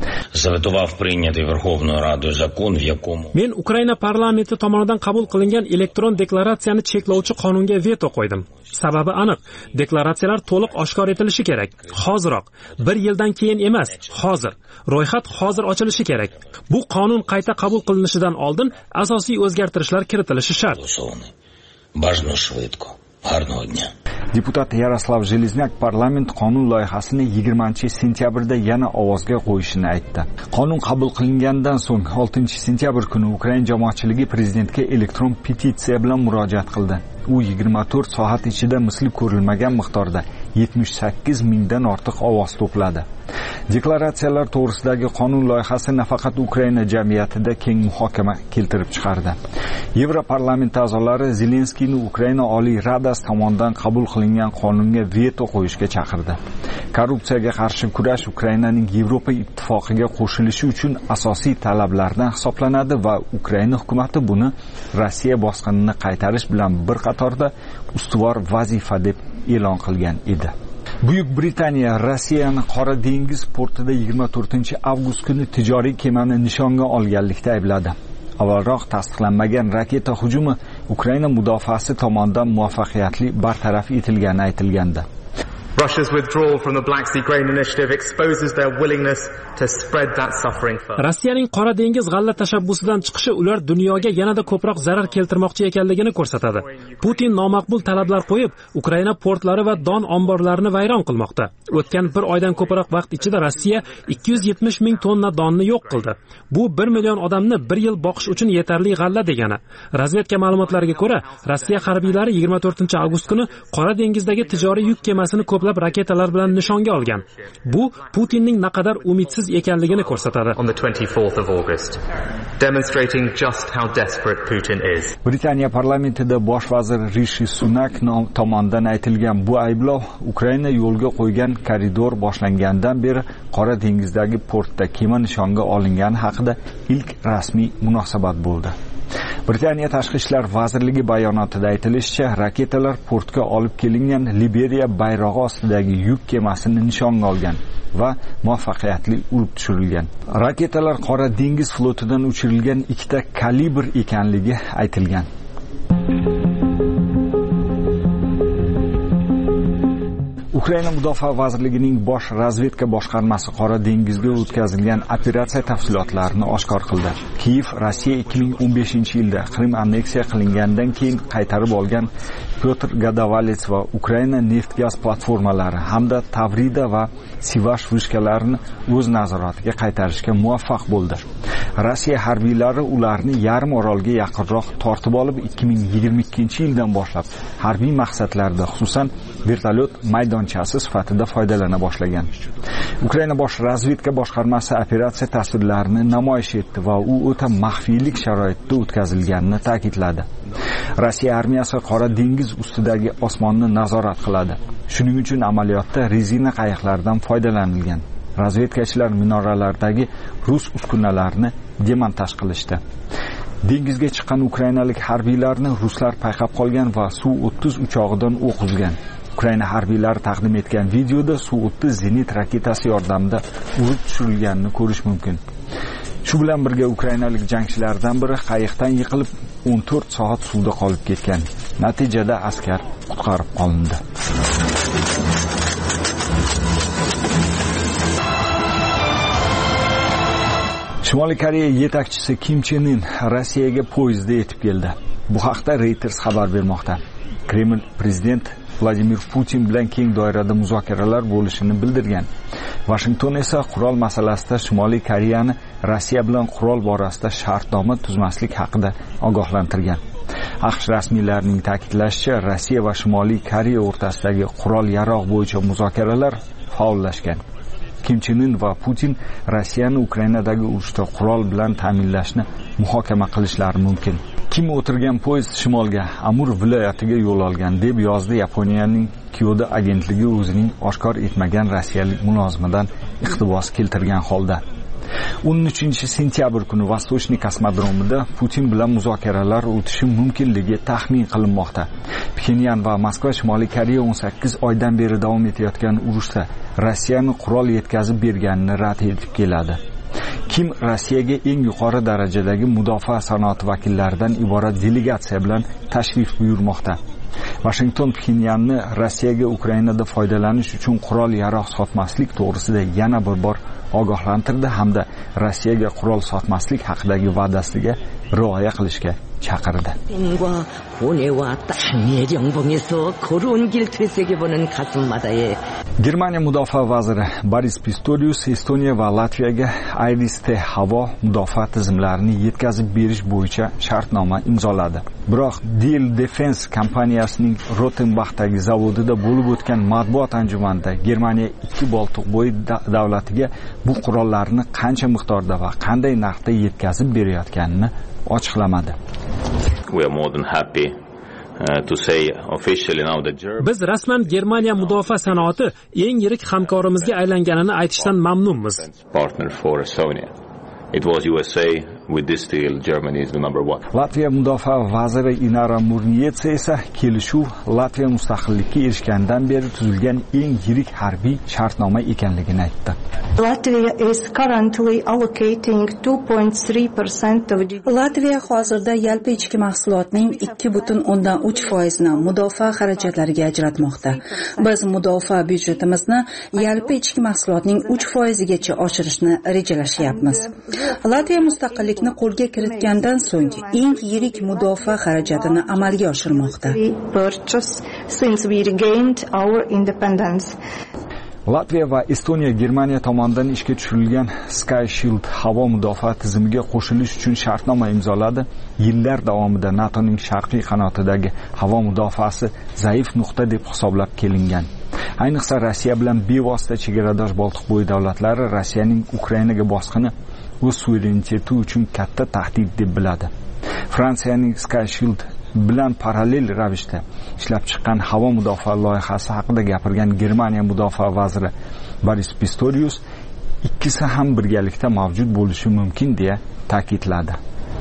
Men Ukraina parlamenti tomonidan qabul qilingan elektron deklaratsiyani cheklovchi qonunga veto qo'ydim. Sababi aniq. Deklaratsiyalar to'liq oshkor etilishi kerak. Hoziroq, bir yildan keyin emas, hozir. Ro'yxat hozir ochilishi kerak. Bu qonun qayta qabul qilinishidan oldin asosiy o'zgartirishlar kiritilishi shart. Deputat Yaroslav Железняк parlament qonun loyihasini yigirmanchi sentyabrda yana ovozga qo'yishini aytdi. Qonun qabul qilingandan so'ng oltinchi sentyabr kuni Ukraina jamoatchiligi prezidentga elektron petitsiya bilan murojaat qildi. U yigirma to'rt soat ichida misli ko'rilmagan miqdorda yetmish sakkiz mingdan ortiq ovoz to'pladi. Deklaratsiyalar to'g'risidagi qonun loyihasi nafaqat Ukraina jamiyatida keng muhokama keltirib chiqardi. Yevroparlament a'zolari Zelenskiyni Ukraina Oliy Radasi tomonidan qabul qilingan qonunga veto qo'yishga chaqirdi. Korrupsiyaga qarshi kurash Ukrainaning Yevropa ittifoqiga qo'shilishi uchun asosiy talablardan hisoblanadi va Ukraina hukumatı buni Rossiya bosqinini qaytarish bilan bir qatorda ustuvor vazifa deb e'lon qilgan edi. Buyuk Britaniya Rossiyani Qora dengiz portida yigirma to'rtinchi avgust kuni tijoriy kemani nishonga olganlikda aybladi. Avvalroq tasdiqlanmagan raketa hujumi Ukraina mudofaasi tomonidan muvaffaqiyatli bartaraf etilgani aytilgandi. Russia's withdrawal from the Black Sea Grain Initiative exposes their willingness to spread that suffering further. Rossiyaning Qora dengiz g'alla tashabbusidan chiqishi ular dunyoga yanada ko'proq zarar keltirmoqchi ekanligini ko'rsatadi. Putin nomaqbul talablar qo'yib, Ukraina portlari va don omborlarini vayron qilmoqda. O'tgan bir oydan ko'proq vaqt ichida Rossiya ikki yuz yetmish ming tonna donni yo'q qildi. Bu bir million odamni bir yil boqish uchun yetarli g'alla degani. Razvedka ma'lumotlariga ko'ra, Rossiya harbiylari yigirma to'rtinchi avgust kuni Qora dengizdagi tijoriy yuk kemasini ko'plab raketalar bilan nishonga olgan. Bu Putinning naqadar umidsiz ekanligini ko'rsatadi. On the twenty-fourth of August, demonstrating just how desperate Putin is. Britaniya parlamentida bosh vazir Rishi Sunak tomonidan aytilgan bu ayblov Ukraina yo'lga qo'ygan koridor boshlangandan beri Qora dengizdagi portda kema nishonga olingani haqida ilk rasmiy munosabat bo'ldi. Britaniya Tashqi ishlar vazirligi bayonotida aytilishicha, raketalar portga olib kelingan Liberiya bayrog'i ostidagi yuk kemasini nishonga olgan va muvaffaqiyatli urib tushirilgan. Raketalar Qora dengiz flotidan uchirilgan ikkita kalibr ekanligi aytilgan. Ukraina Mudofaa vazirligining bosh razvedka boshqarmasi Qora dengizga o'tkazilgan operatsiya tafsilotlarini oshkor qildi. Kiyev Rossiya ikki ming o'n beshinchi yilda Qrim anneksiya qilingandan keyin qaytarib olgan Pyotr Godavalets va Ukraina neft-gaz platformalari hamda Tavrida va Sivash vishkalarini o'z nazoratiga qaytarishga muvaffaq bo'ldi. Rossiya harbiylari ularni yarim orolga yaqinroq tortib olib, ikki ming yigirma ikkinchi yildan boshlab harbiy maqsadlarda, xususan vertolyot maydonchasi sifatida foydalana boshlagan. Ukraina bosh razvedka boshqarmasi operatsiya tasvirlarini namoyish etdi va u o'ta maxfiylik sharoitida o'tkazilganini ta'kidladi. Rossiya armiyasi Qora dengiz ustidagi osmonni nazorat qiladi. Shuning uchun amaliyotda rezina qayiqlardan foydalanilgan. Razvedkachilar minoralardagi rus uskunalarini demontaj qilishdi. Dengizga chiqqan ukrainalik harbiylarni ruslar payqab qolgan va Su o'ttiz uchog'idan o'q uzgan. Ukraina harbiylari taqdim etgan videoda Su o'ttiz zenit raketasi yordamida urib tushirilganini ko'rish mumkin. Shu bilan birga ukrainalik jangchilardan biri qayiqdan yiqilib o'n to'rt soat suvda qolib ketgan. Natijada askar qutqarib qolindi. Shimoliy Koreya yetakchisi Kim Chen In Rossiyaga poyezdda yetib keldi. Bu haqda Reuters xabar bermoqda. Kreml prezident Vladimir Putin bilan keng doirada muzokaralar bo'lishini bildirgan. Washington esa qurol masalasida Shimoliy Koreyani Rossiya bilan qurol borasida shartnoma tuzmaslik haqida ogohlantirgan. AQSh rasmiylarining ta'kidlashicha, Rossiya va Shimoliy Koreya o'rtasidagi qurol-yarog' bo'yicha muzokaralar faollashgan. Kim Chen In va Putin Rossiyani Ukrainadagi urushda qurol bilan ta'minlashni muhokama qilishlari mumkin. Kim o'tirgan poyezd shimolga, Amur viloyatiga yo'l olgan, deb yozdi Yaponiyaning Kyodo agentligi o'zining oshkor etmagan rossiyalik mulozimidan iqtibos keltirgan holda. o'n uchinchi sentyabr kuni Vostochniy kosmodromida Putin bilan muzokaralar o'tishi mumkinligi taxmin qilinmoqda. Pxenyan va Moskva Shimoliy Koreya o'n sakkiz oydan beri davom etayotgan urushda Rossiyani qurol yetkazib berganini rad etib keladi. Kim Rossiyaga eng yuqori darajadagi mudofaa sanoati vakillaridan iborat delegatsiya bilan tashrif buyurmoqda. Washington Pxenyanni Rossiyaga Ukrainada foydalanish uchun qurol-yarog' sotmaslik to'g'risida yana bir bor ogohlantirdi hamda Rossiyaga qurol sotmaslik haqidagi va'dasiga rioya qilishga chaqirdi. Germaniya mudofaa vaziri Boris Pistorius Estoniya va Latviyaga Iris-T havo mudofaa tizimlarini yetkazib berish bo'yicha shartnoma imzoladi. Biroq Dell Defense kompaniyasining Rotenbachdagi zavodida bo'lib o'tgan matbuot anjumanida Germaniya ikki Boltiqbo'yi davlatiga bu qurollarni qancha miqdorda va qanday narxda yetkazib berayotganini ochiqlamadi. We are more than happy to say officially now that Germany... Biz rasman Germaniya mudofaa sanoati eng yirik hamkorimizga aylanganini aytishdan mamnunmiz. Partner for Estonia. It was U S A with this deal, Germany is the number one. Latviya mudofaa vaziri Inara Murniyetsa esa kelishuv Latviya mustaqillikka erishgandan beri tuzilgan eng yirik harbiy shartnoma ekanligini aytdi. Latvia is currently allocating two point three percent of the Latviya hozirda yalpi ichki mahsulotning ikki butun o'ndan uch foizini mudofaa xarajatlariga ajratmoqda. Biz mudofaa byudjetimizni yalpi ichki mahsulotning uch foizigacha oshirishni rejalashyapmiz. Latviya mustaqillikni qo'lga kiritgandan so'ng eng yirik mudofaa xarajatini amalga oshirmoqda. Since we regained our independence. Latviya va Estoniya Germaniya tomonidan ishga tushirilgan Sky Shield havo mudofaa tizimiga qo'shilish uchun shartnoma imzoladi. Yillar davomida NATOning sharqiy qanotidagi havo mudofaasi zaif nuqta deb hisoblab kelingan. Ayniqsa Rossiya bilan bevosita chegaradosh Boltiqbo'yi davlatlari Rossiyaning Ukrainaga bosqini o'z suvereniteti uchun katta tahdid deb biladi. Fransiyaning Sky Shield bilan parallel ravishda ishlab chiqqan havo mudofaa loyihasi haqida gapirgan Germaniya mudofaa vaziri Boris Pistorius ikkisi ham birgalikda mavjud bo'lishi mumkin deya ta'kidladi.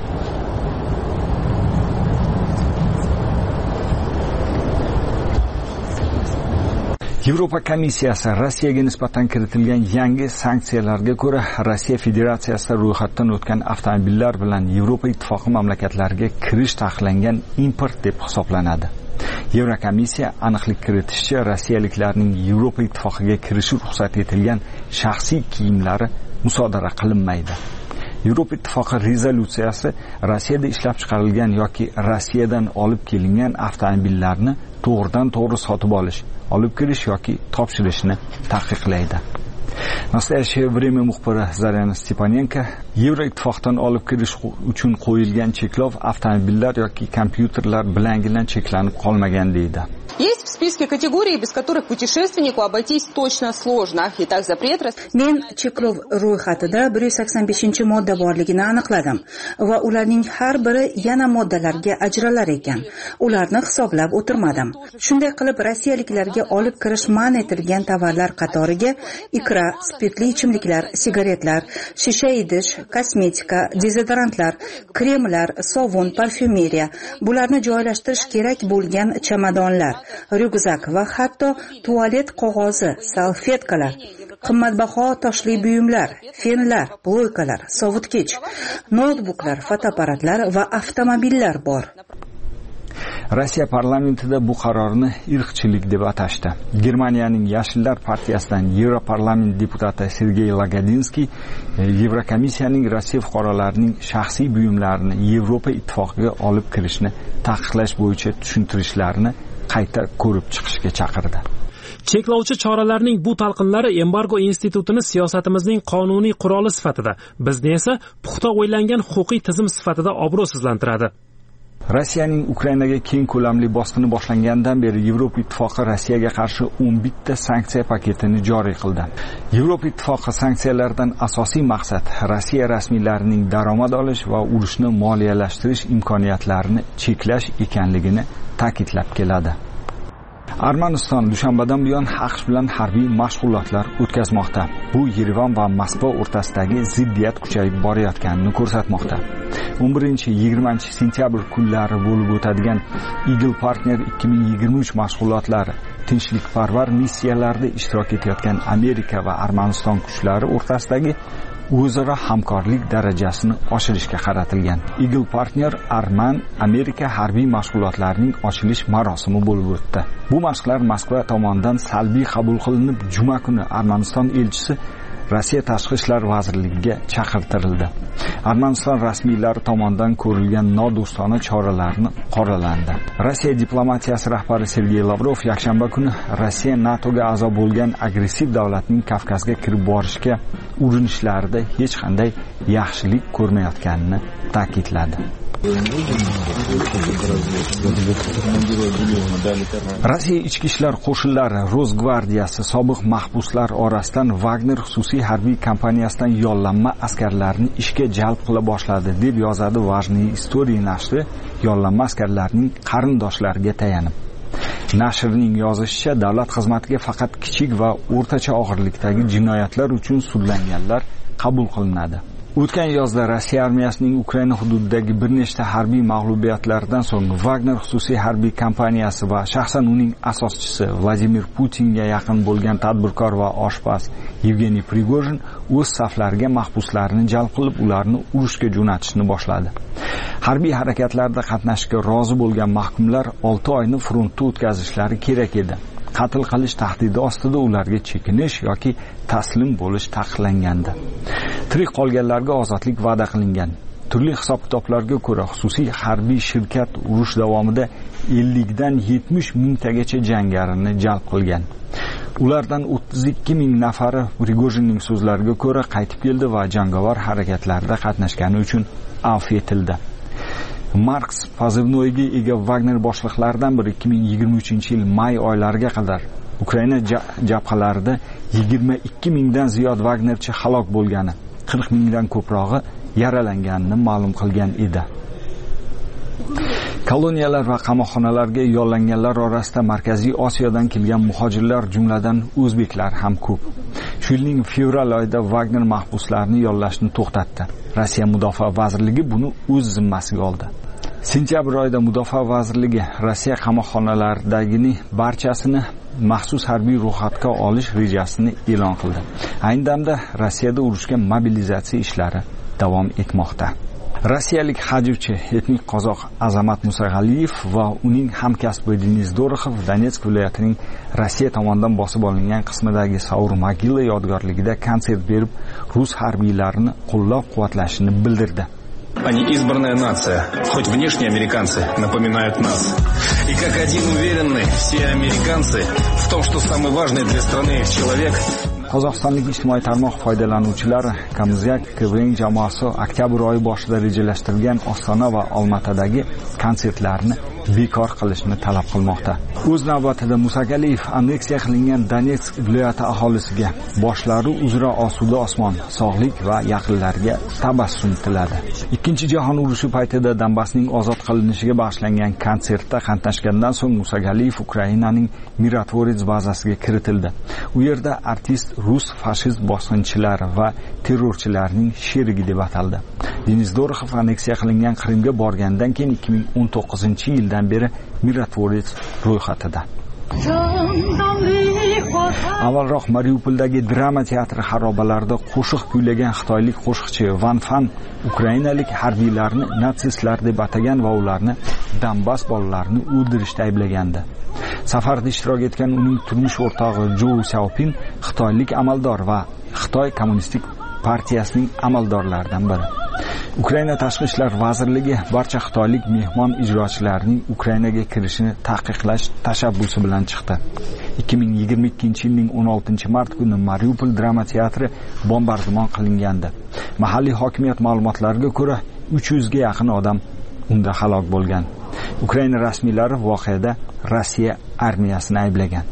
Yevropa komissiyasi Rossiyaga nisbatan kiritilgan yangi sanksiyalarga ko'ra Rossiya Federatsiyasida ro'yxatdan o'tgan avtomobillar bilan Yevropa ittifoqi mamlakatlariga kirish taqiqlangan import deb hisoblanadi. Yevrokomissiya aniqlik kiritishicha, rossiyaliklarning Yevropa ittifoqiga kirishi ruxsat etilgan shaxsiy kiyimlari musodara qilinmaydi. Yevropa ittifoqi rezolyutsiyasi Rossiyada ishlab chiqarilgan yoki Rossiyadan olib kelingan avtomobillarni to'g'ridan-to'g'ri sotib olish, olib kirish yoki topshirishni taqiqlaydi. Nastoящее время muxbiri Zaryana Stepanenko Yevroittifoqdan olib kirish uchun qo'yilgan cheklov avtomobillar yoki kompyuterlar bilangina cheklanib qolmagan deydi. Есть в списке категорий, без которых путешественнику обойтись точно сложно. Итак, запрет... Men cheklov ro'yxatida bir yuz sakson beshinchi modda borligini aniqladim va ularning har biri yana moddalarga ajralar ekan. Ularni hisoblab o'tirmadim. Shunday qilib, rossiyaliklarga olib kirish man etilgan tovarlar qatoriga ikra, spirtli ichimliklar, sigaretlar, shisha idish, kosmetika, dezodorantlar, kremlar, sovun, parfyumeriya, bularni joylashtirish kerak bo'lgan chamadonlar, ryukzak va hatto tualet qog'ozi, salfetkalar, qimmatbaho toshli buyumlar, fenlar, ploykalar, sovutkich, noutbuklar, fotoapparatlar va avtomobillar bor. Rossiya parlamentida bu qarorni irqchilik deb atashdi. Germaniyaning Yashillar partiyasidan Yevroparlament deputati Sergey Lagodinskiy Yevrokomissiyaning Rossiya fuqarolarining shaxsiy buyumlarini Yevropa ittifoqiga olib kirishni taqiqlash bo'yicha tushuntirishlarini qayta ko'rib chiqishga chaqirdi. Cheklovchi choralarning bu talqinlari embargo institutini siyosatimizning qonuniy quroli sifatida, bizni esa puxta o'ylangan huquqiy tizim sifatida obro'sizlantiradi. Rossiyaning Ukrainaga keng ko'lamli bosqini boshlangandan beri Yevropa ittifoqi Rossiyaga qarshi o'n bitta sanksiya paketini joriy qildi. Yevropa ittifoqi sanksiyalardan asosiy maqsad Rossiya rasmiylarining daromad olish va urushni moliyalashtirish imkoniyatlarini cheklash ekanligini ta'kidlab keladi. Armaniston dushanbadan buyon AQSh bilan harbiy mashg'ulotlar o'tkazmoqda. Bu Yerevan va Moskva o'rtasidagi ziddiyat kuchayib borayotganini ko'rsatmoqda. o'n birinchi yigirmanchi sentyabr kunlari bo'lib o'tadigan Eagle Partner ikki ming yigirma uch mashg'ulotlari tinchlikparvar missiyalarda ishtirok etayotgan Amerika va Armaniston kuchlari o'rtasidagi o'zaro hamkorlik darajasini oshirishga qaratilgan. Eagle Partner Arman Amerika harbiy mashg'ulotlarining ochilish marosimi bo'lib o'tdi. Bu mashqlar Moskva tomonidan salbiy qabul qilinib, juma kuni Armaniston elchisi Rossiya Tashqi ishlar vazirligiga chaqirtirildi. Armaniston rasmiylari tomonidan ko'rilgan nodo'stona choralarni qoralandi. Rossiya diplomatiyasi rahbari Sergey Lavrov yakshanba kuni Rossiya NATOga a'zo bo'lgan agressiv davlatning Kavkazga kirib borishga urinishlarida hech qanday yaxshilik ko'rmayotganini ta'kidladi. Rossiya ichki ishlar qo'shinlari Rosgvardiyasi sobiq mahbuslar orasidan Wagner xususiy harbiy kompaniyasidan yollanma askarlarni ishga jalb qila boshladi deb yozadi Vajniy Istoriya nashri yollanma askarlarning qarindoshlariga tayanib. Nashrning yozishicha, davlat xizmatiga faqat kichik va o'rtacha og'irlikdagi jinoyatlar uchun sudlanganlar qabul qilinadi. O'tgan yozda Rossiya armiyasining Ukraina hududidagi bir nechta harbiy mag'lubiyatlaridan so'ng Wagner xususiy harbiy kompaniyasi va shaxsan uning asoschisi Vladimir Putinga yaqin bo'lgan tadbirkor va oshpaz Yevgeniy Prigojin o'z saflariga mahbuslarni jalb qilib, ularni urushga jo'natishni boshladi. Harbiy harakatlarda qatnashishga rozi bo'lgan mahkumlar olti oyni frontda o'tkazishlari kerak edi. Qatl qilish tahdidi ostida ularga chekinish yoki taslim bo'lish taqiqlangandi. Tirik qolganlarga ozodlik va'da qilingan. Turli hisob-kitoblarga ko'ra, xususiy harbiy shirkat urush davomida ellik dan yetmish mingtagacha jangarini jalb qilgan. Ulardan o'ttiz ikki ming nafari Prigojinning so'zlariga ko'ra qaytib keldi va jangovar harakatlarda qatnashgani uchun afv etildi. Marks pozivnoyga ega Wagner boshliqlaridan biri ikki ming yigirma uchinchi yil may oylariga qadar Ukraina jabhalarida yigirma ikki mingdan ziyod Wagnerchi halok bo'lgani, qirq mingdan ko'prog'i yaralanganini ma'lum qilgan edi. Koloniyalar va qamoqxonalarga yollanganlar orasida Markaziy Osiyodan kelgan muhojirlar, jumladan o'zbeklar ham ko'p. Shu yilning fevral oyida Wagner mahbuslarni yollashni to'xtatdi. Rossiya Mudofaa vazirligi buni o'z zimmasiga oldi. Sentyabr oyida Mudofaa vazirligi Rossiya qamoqxonalaridagini barchasini maxsus harbiy ro'yxatga olish rejasini e'lon qildi. Ayni damda Rossiyada urushga mobilizatsiya ishlari davom etmoqda. Rossiyalik hajivchi etnik qozoq Azamat Musag'aliyev va uning hamkasbi Deniz Doroxov Donetsk viloyatining Rossiya tomonidan bosib olingan qismidagi Saur Mogila yodgorligida konsert berib, rus harbiylarini qo'llab-quvvatlashini bildirdi. Они избранная нация, хоть внешне американцы напоминают нас. И как один уверены все американцы в том, что самый важный для страны человек. Qozog'istonlik ijtimoiy tarmoq foydalanuvchilari Kamuzyak K V N jamoasi oktyabr oyi boshida rejalashtirilgan Ostona va Olmatadagi konsertlarni bekor qilishni talab qilmoqda. O'z navbatida Musagaliyev anneksiya qilingan Donetsk viloyati aholisiga boshlari uzra osuda osmon, sog'lik va yaqinlarga tabassum tiladi. Ikkinchi jahon urushi paytida Donbassning ozod qilinishiga bag'ishlangan konsertda qatnashgandan so'ng Musagaliyev Ukrainaning Miratvorets bazasiga kiritildi. U yerda artist rus fashist bosqinchilari va terrorchilarning sherigi deb ataldi. Deniz Doroxov anneksiya qilingan Qrimga borgandan keyin ikki ming o'n to'qqizinchi yildan beri Miratvorets ro'yxatida. Avvalroq Mariupoldagi drama teatri xarobalarida qo'shiq kuylagan xitoylik qo'shiqchi Van Fan ukrainalik harbiylarni natsistlar deb atagan va ularni Donbass bolalarini o'ldirishda ayblagandi. Safarda ishtirok etgan uning turmush o'rtog'i Jou Xiaopin xitoylik amaldor va Xitoy kommunistik partiyasining amaldorlaridan biri. Ukraina Tashqi ishlar vazirligi barcha xitoylik mehmon ijrochilarning Ukrainaga kirishini taqiqlash tashabbusi bilan chiqdi. ikki ming yigirma ikkinchi yilning o'n oltinchi mart kuni Mariupol drama teatri bombardimon qilingandi. Mahalliy hokimiyat ma'lumotlariga ko'ra uch yuzga yaqin odam unda halok bo'lgan. Ukraina rasmiylari voqeada Rossiya armiyasini ayblagan.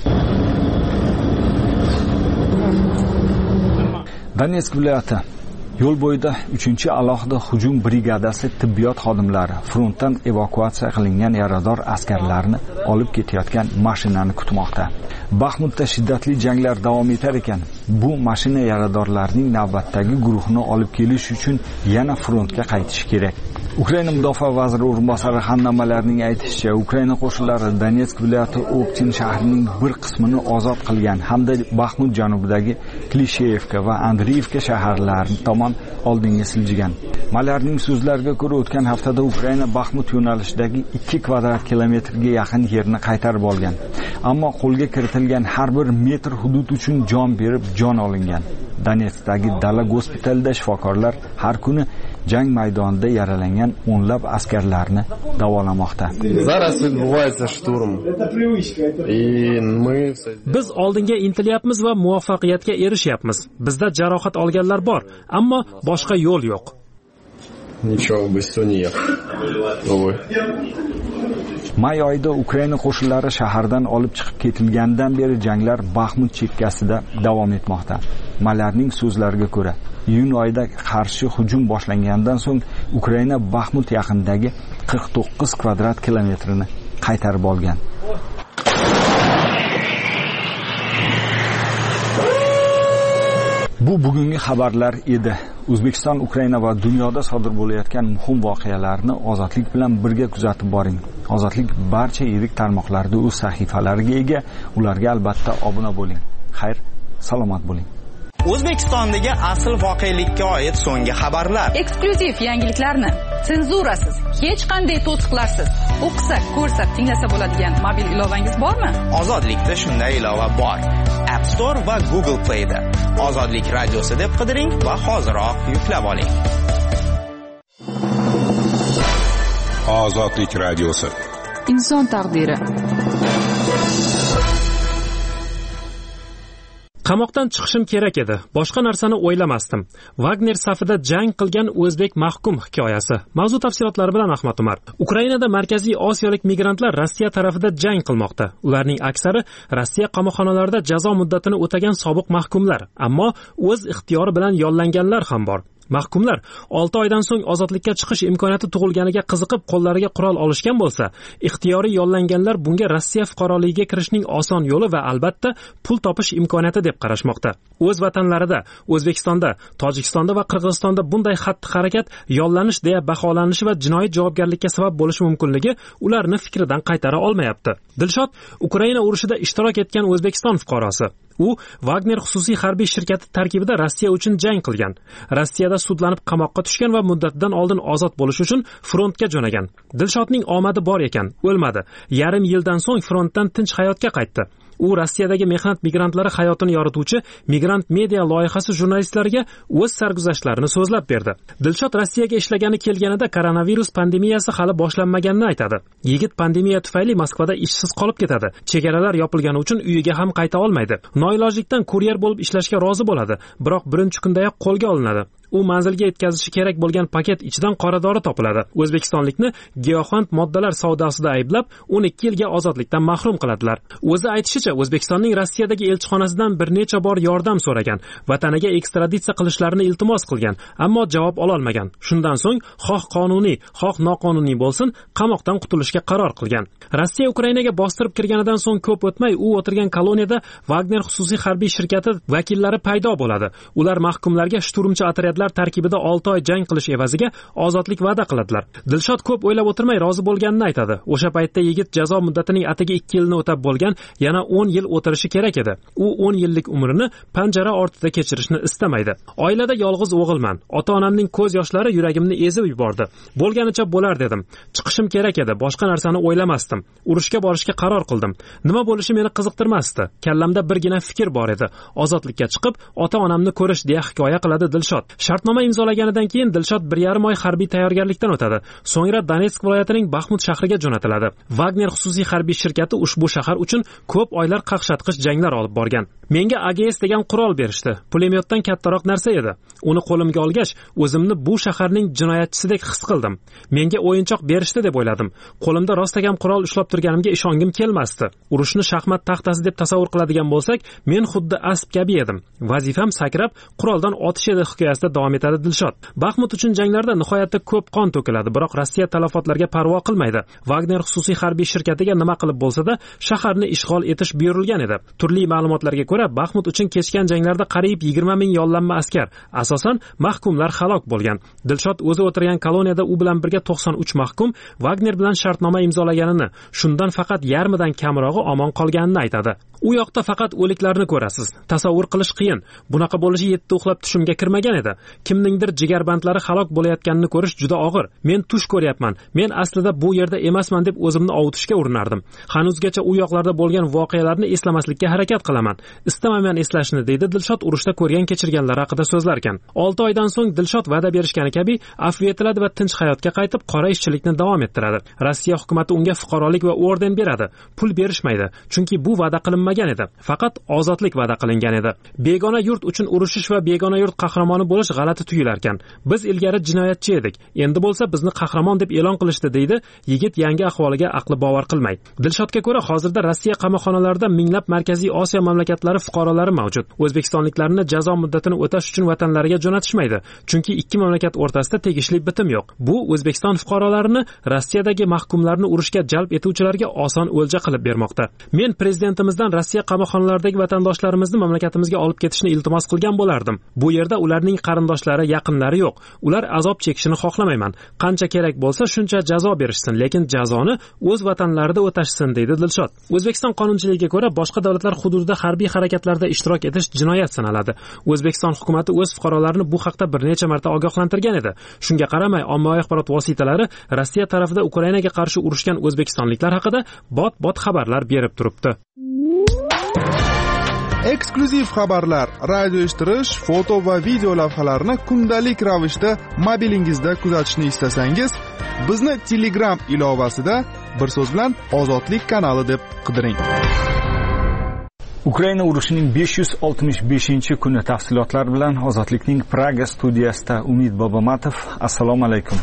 Donetsk viloyati yo'l bo'yida uchinchi alohida hujum brigadasi tibbiyot xodimlari frontdan evakuatsiya qilingan yarador askarlarni olib ketayotgan mashinani kutmoqda. Baxmutda shiddatli janglar davom etar ekan, bu mashina yaradorlarning navbatdagi guruhini olib kelish uchun yana frontga qaytishi kerak. Ukraina mudofaa vaziri o'rinbosari Hanna Malarning aytishicha, Ukraina qo'shinlari Donetsk viloyati Optin shahrining bir qismini ozod qilgan hamda Baxmut janubidagi Klisheyevka va Andreyevka shaharlari tomon oldinga siljigan. Malarning so'zlariga ko'ra, o'tgan haftada Ukraina Baxmut yo'nalishidagi ikki kvadrat kilometrga yaqin yerni qaytarib olgan. Ammo qo'lga kiritilgan har bir metr hudud uchun jon berib, jon olingan. Donetskdagi dala gospitalida shifokorlar har kuni jang maydonida yaralangan o'nlab askarlarni davolamoqda. Biz oldinga intilyapmiz va muvaffaqiyatga erishyapmiz. Bizda jarohat olganlar bor, ammo boshqa yo'l yo'q. May oyida Ukraina qo'shinlari shahardan olib chiqib ketilgandan beri janglar Baxmut chekkasida davom etmoqda. Malarning so'zlariga ko'ra, iyun oyida qarshi hujum boshlangandan so'ng Ukraina Baxmut yaqinidagi qirq to'qqiz kvadrat kilometrini qaytarib olgan. Bu bugungi xabarlar edi. O'zbekiston, Ukraina va dunyoda sodir bo'layotgan muhim voqealarni ozodlik bilan birga kuzatib boring. Ozodlik barcha yirik tarmoqlarda o'z sahifalariga ega, ularga albatta obuna bo'ling. Xayr, salomat bo'ling. O'zbekistondagi asl voqelikka oid so'nggi xabarlar, eksklyuziv yangiliklarni senzurasiz, hech qanday to'siqlarsiz o'qisa, ko'rsa, tinglasa bo'ladigan mobil ilovangiz bormi? Ozodlikda shunday ilova bor. App Store va Google Play da Ozodlik radiosi deb qidiring va hoziroq yuklab oling. Ozodlik radiosi. Inson taqdiri. Qamoqdan chiqishim kerak edi. Boshqa narsani o'ylamasdim. Wagner safida jang qilgan o'zbek mahkum hikoyasi. Mavzu tafsilotlari bilan Ahmad Umar. Ukrainada Markaziy Osiyolik migrantlar Rossiya tarafida jang qilmoqda. Ularning aksari Rossiya qamoqxonalarida jazo muddatini o'tagan sobiq mahkumlar, ammo o'z ixtiyori bilan yollanganlar ham bor. Mahkumlar olti oydan so'ng ozodlikka chiqish imkoniyati tug'ilganiga qiziqib qo'llariga qurol olishgan bo'lsa, ixtiyoriy yollanganlar bunga Rossiya fuqaroligiga kirishning oson yo'li va albatta pul topish imkoniyati deb qarashmoqda. O'z vatanlarida, O'zbekistonda, Tojikistonda va Qirg'izistonda bunday xatti-harakat yollanish deya baholanishi va jinoiy javobgarlikka sabab bo'lishi mumkinligi ularni fikridan qaytara olmayapti. Dilshod Ukraina urushida ishtirok etgan O'zbekiston fuqarosi. U Wagner xususiy harbiy shirkati tarkibida Rossiya uchun jang qilgan. Rossiyada sudlanib qamoqqa tushgan va muddatidan oldin ozod bo'lish uchun frontga jo'nagan. Dilshodning omadi bor ekan, o'lmadi. Yarim yildan so'ng frontdan tinch hayotga qaytdi. U Rossiyadagi mehnat migrantlari hayotini yorituvchi Migrant Media loyihasi jurnalistlariga o'z sarguzashtlarini so'zlab berdi. Dilshod Rossiyaga ishlagani kelganida koronavirus pandemiyasi hali boshlanmaganini aytadi. Yigit pandemiya tufayli Moskvada ishsiz qolib ketadi. Chegaralar yopilgani uchun uyiga ham qayta olmaydi. Noilojlikdan kuryer bo'lib ishlashga rozi bo'ladi, biroq birinchi kundayoq qo'lga olinadi. U manzilga yetkazishi kerak bo'lgan paket ichidan qora dori topiladi. O'zbekistonlikni giyohvand moddalar savdosida ayblab, o'n ikki yilga ozodlikdan mahrum qiladilar. O'zi aytishicha, O'zbekistonning Rossiyadagi elchixonasidan bir necha bor yordam so'ragan, vataniga ekstraditsiya qilishlarini iltimos qilgan, ammo javob ola olmagan. Shundan so'ng xoh qonuniy, xoh noqonuniy bo'lsin, qamoqdan qutulishga qaror qilgan. Rossiya Ukrainaga bostirib kirganidan so'ng ko'p o'tmay u o'tirgan koloniyada Wagner xususiy harbiy shirkati vakillari paydo bo'ladi. Ular mahkumlarga shturmchi otryadlar tarkibida olti oy jang qilish evaziga ozodlik va'da qiladilar. Dilshod ko'p o'ylab o'tirmay rozi bo'lganini aytadi. O'sha paytda yigit jazo muddatining atigi ikki yilni o'tab bo'lgan, yana o'n yil o'tirishi kerak edi. U o'n yillik umrini panjara ortida kechirishni istamaydi. Oilada yolg'iz o'g'ilman. Ota-onamning ko'z yoshlari yuragimni ezib yubordi. Bo'lganicha bo'lar dedim. Chiqishim kerak edi. Boshqa narsani o'ylamasdim. Urushga borishga qaror qildim. Nima bo'lishi meni qiziqtirmasdi. Kallamda birgina fikr bor edi. Ozodlikka chiqib, ota-onamni ko'rish deya hikoya qiladi Dilshod. Shartnoma imzolaganidan keyin Dilshod bir yarim oy harbiy tayyorgarlikdan o'tadi. So'ngra Donetsk viloyatining Baxmut shahriga jo'natiladi. Wagner xususiy harbiy shirkati ushbu shahar uchun ko'p oylar qaqshatqich janglar olib borgan. Menga A G S degan qurol berishdi. Pulemyotdan kattaroq narsa edi. Uni qo'limga olgach, o'zimni bu shaharning jinoyatchisidek his qildim. Menga o'yinchoq berishdi deb o'yladim. Qo'limda rostakam qurol ushlab turganimga ishongim kelmasdi. Urushni shaxmat taxtasi deb tasavvur qiladigan bo'lsak, men xuddi asp kabi edim. Vazifam sakrab quroldan otish edi hikoyasida davom etadi Dilshod. Baxmut uchun janglarda nihoyatda ko'p qon to'kiladi, biroq Rossiya talafotlarga parvo qilmaydi. Wagner xususiy harbiy shirkatiga nima qilib bo'lsa-da, shaharni ishg'ol etish buyurilgan edi. Turli ma'lumotlarga ko'ra, Baxmut uchun kechgan janglarda qariyb yigirma ming yollanma askar, asosan mahkumlar halok bo'lgan. Dilshod o'zi o'tirgan koloniyada u bilan birga to'qson uch mahkum Wagner bilan shartnoma imzolaganini, shundan faqat yarmidan kamrog'i omon qolganini aytadi. U yoqda faqat o'liklarni ko'rasiz. Tasavvur qilish qiyin. Bunaqa bo'lishi yetti uxlab tushimga kirmagan edi. Kimningdir jigarbandlari halok bo'layotganini ko'rish juda og'ir. Men tush ko'ryapman. Men aslida bu yerda emasman deb o'zimni ovutishga urinardim. Hanuzgacha u yoqlarda bo'lgan voqealarni eslamaslikka harakat qilaman. Istamayman eslashni, deydi Dilshod urushda ko'rgan kechirganlar haqida so'zlar ekan. olti oydan so'ng Dilshod va'da berishgani kabi afv etiladi va tinch hayotga qaytib qora ishchilikni davom ettiradi. Rossiya hukumatı unga fuqarolik va orden beradi. Pul berishmaydi, chunki bu va'da qilinmagan edi. Faqat ozodlik va'da qilingan edi. Begona yurt uchun urushish va begona yurt qahramoni bo'lish g'alati tuyular ekan. Biz ilgari jinoyatchi edik. Endi bo'lsa bizni qahramon deb e'lon qilishdi, deydi yigit yangi ahvoliga aqli bovar qilmay. Dilshodga ko'ra, hozirda Rossiya qamoqxonalarida minglab Markaziy Osiyo mamlakatlari fuqarolari mavjud. O'zbekistonliklarni jazo muddatini o'tash uchun vatanlariga jo'natishmaydi, chunki ikki mamlakat o'rtasida tegishli bitim yo'q. Bu O'zbekiston fuqarolarini Rossiyadagi mahkumlarni urushga jalb etuvchilarga oson o'lja qilib bermoqda. Men prezidentimizdan Rossiya qamoqxonalaridagi vatandoshlarimizni mamlakatimizga olib ketishni iltimos qilgan bo'lardim. Bu yerda ularning qarindoshlari, yaqinlari yo'q. Ular azob chekishini xohlamayman. Qancha kerak bo'lsa shuncha jazo berishsin, lekin jazoni o'z vatanlarida o'tashsin, deydi Dilshod. O'zbekiston qonunchiligiga ko'ra boshqa davlatlar hududida harbiy harakatlarda ishtirok etish jinoyat sanaladi. O'zbekiston hukumatı o'z fuqarolarini bu haqda bir necha marta ogohlantirgan edi. Shunga qaramay, ommaviy axborot vositalari Rossiya tarafida Ukrainaga qarshi urushgan o'zbekistonliklar haqida bot-bot xabarlar berib turibdi. Eksklyuziv xabarlar, radio eshittirish, foto va video lavhalarni kundalik ravishda mobilingizda kuzatishni istasangiz, bizni Telegram ilovasida bir so'z bilan Ozodlik kanali deb qidiring. Ukraina urushining besh yuz oltmish beshinchi kuni tafsilotlari bilan Ozodlikning Praga studiyasida Umid Bobomatov. Assalomu alaykum.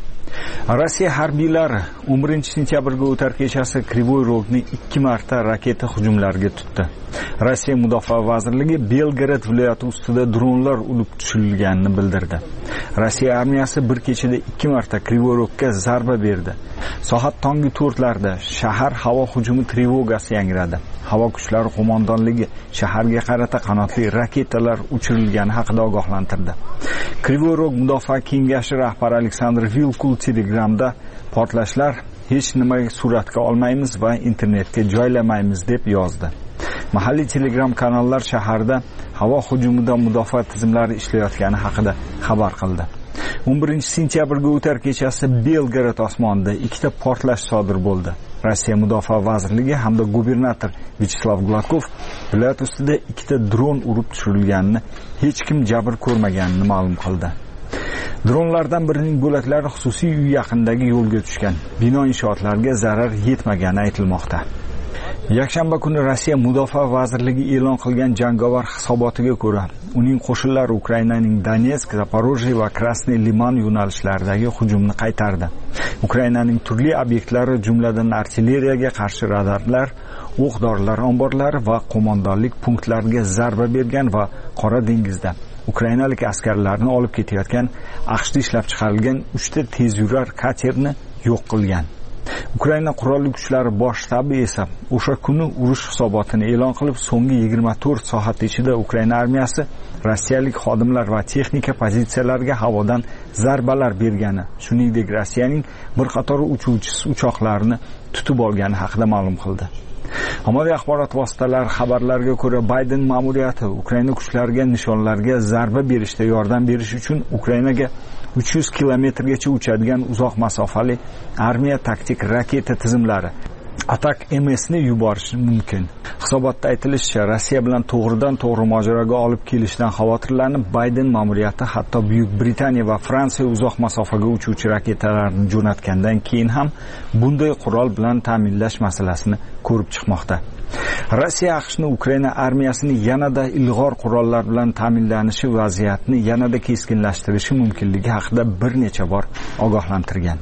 Rossiya harbiylari o'n birinchi sentyabrga o'tar kechasi Krivoy Rogni ikki marta raketa hujumlariga tutdi. Rossiya Mudofaa vazirligi Belgorod viloyati ustida dronlar urib tushirilganini bildirdi. Rossiya armiyasi bir kechada ikki marta Krivoy Rogga zarba berdi. Soat tongi to'rtlarda shahar havo hujumi trevogasi yangradi. Havo kuchlari qo'mondonligi shaharga qarata qanotli raketalar uchirilgani haqida ogohlantirdi. Krivoy Rog mudofaa kengashi rahbari Aleksandr Vilkul Telegramda portlashlar hech nima suratga olmaymiz va internetga joylamaymiz deb yozdi. Mahalliy Telegram kanallar shaharda havo hujumida mudofaa tizimlari ishlayotgani haqida xabar qildi. o'n birinchi sentyabrga o'tar kechasi Belgorod osmonida ikkita portlash sodir bo'ldi. Rossiya Mudofaa vazirligi hamda gubernator Vyacheslav Gladkov viloyat ustida ikkita dron urib tushirilganini, hech kim jabr ko'rmaganini ma'lum qildi. Dronlardan birining bo'laklari xususiy uy yaqinidagi yo'lga tushgan. Bino inshootlariga zarar yetmagani aytilmoqda. Yakshanba kuni Rossiya Mudofaa vazirligi e'lon qilgan jangovar hisobotiga ko'ra, uning qo'shinlari Ukrainaning Donetsk, Zaporojye va Krasnoy Liman yo'nalishlaridagi hujumni qaytardi. Ukrainaning turli obyektlari, jumladan artilleriyaga qarshi radarlar, o'q-dorilar omborlari va qo'mondonlik punktlariga zarba bergan va Qora dengizda ukrainalik askarlarni olib ketayotgan AQShda ishlab chiqarilgan uchta tezyurar katerni yo'q qilgan. Ukraina qurolli kuchlari bosh shtabi esa o'sha kuni urush hisobotini e'lon qilib, so'nggi yigirma to'rt soat ichida Ukraina armiyasi rossiyalik xodimlar va texnika pozitsiyalariga havodan zarbalar bergani, shuningdek Rossiyaning bir qator uchuvchi uchoqlarini tutib olgani haqida ma'lum qildi. Ommaviy axborot vositalari xabarlariga ko'ra, Bayden ma'muriyati Ukraina kuchlariga nishonlarga zarba berishda yordam berish uchun Ukrainaga uch yuz kilometrgacha uchadigan uzoq masofali armiya taktik raketa tizimlari Atak M S ni yuborishi mumkin. Hisobotda aytilishicha, Rossiya bilan to'g'ridan-to'g'ri mojaroga olib kelishdan xavotirlanib, Bayden ma'muriyati hatto Buyuk Britaniya va Fransiya uzoq masofaga uchuvchi raketalarni jo'natgandan keyin ham bunday qurol bilan ta'minlash masalasini ko'rib chiqmoqda. Rossiya AQShni Ukraina armiyasini yanada ilg'or qurollar bilan ta'minlanishi vaziyatni yanada keskinlashtirishi mumkinligi haqida bir necha bor ogohlantirgan.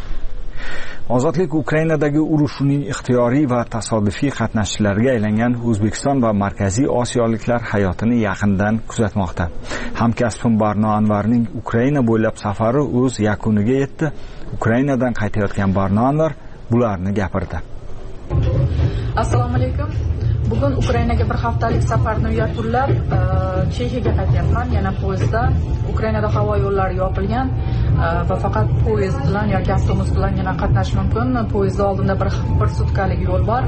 Ozodlik Ukrainadagi urushining ixtiyoriy va tasodifiy qatnashchilariga aylangan O'zbekiston va Markaziy Osiyoliklar hayotini yaqindan kuzatmoqda. Hamkasbim Barno Anvarning Ukraina bo'ylab safari o'z yakuniga yetdi. Ukrainadan qaytayotgan Barno Anvar bularni gapirdi. Assalomu alaykum. Bugun Ukrainaga bir haftalik safarni yakunlab, Chexiyaga qaytyapman. Yana poyezdda. Ukrainada havo yo'llari yopilgan va faqat poyezd bilan yoki avtobus bilan yana qatnash mumkin. Poyezdda oldinda bir bir sutkalik yo'l bor.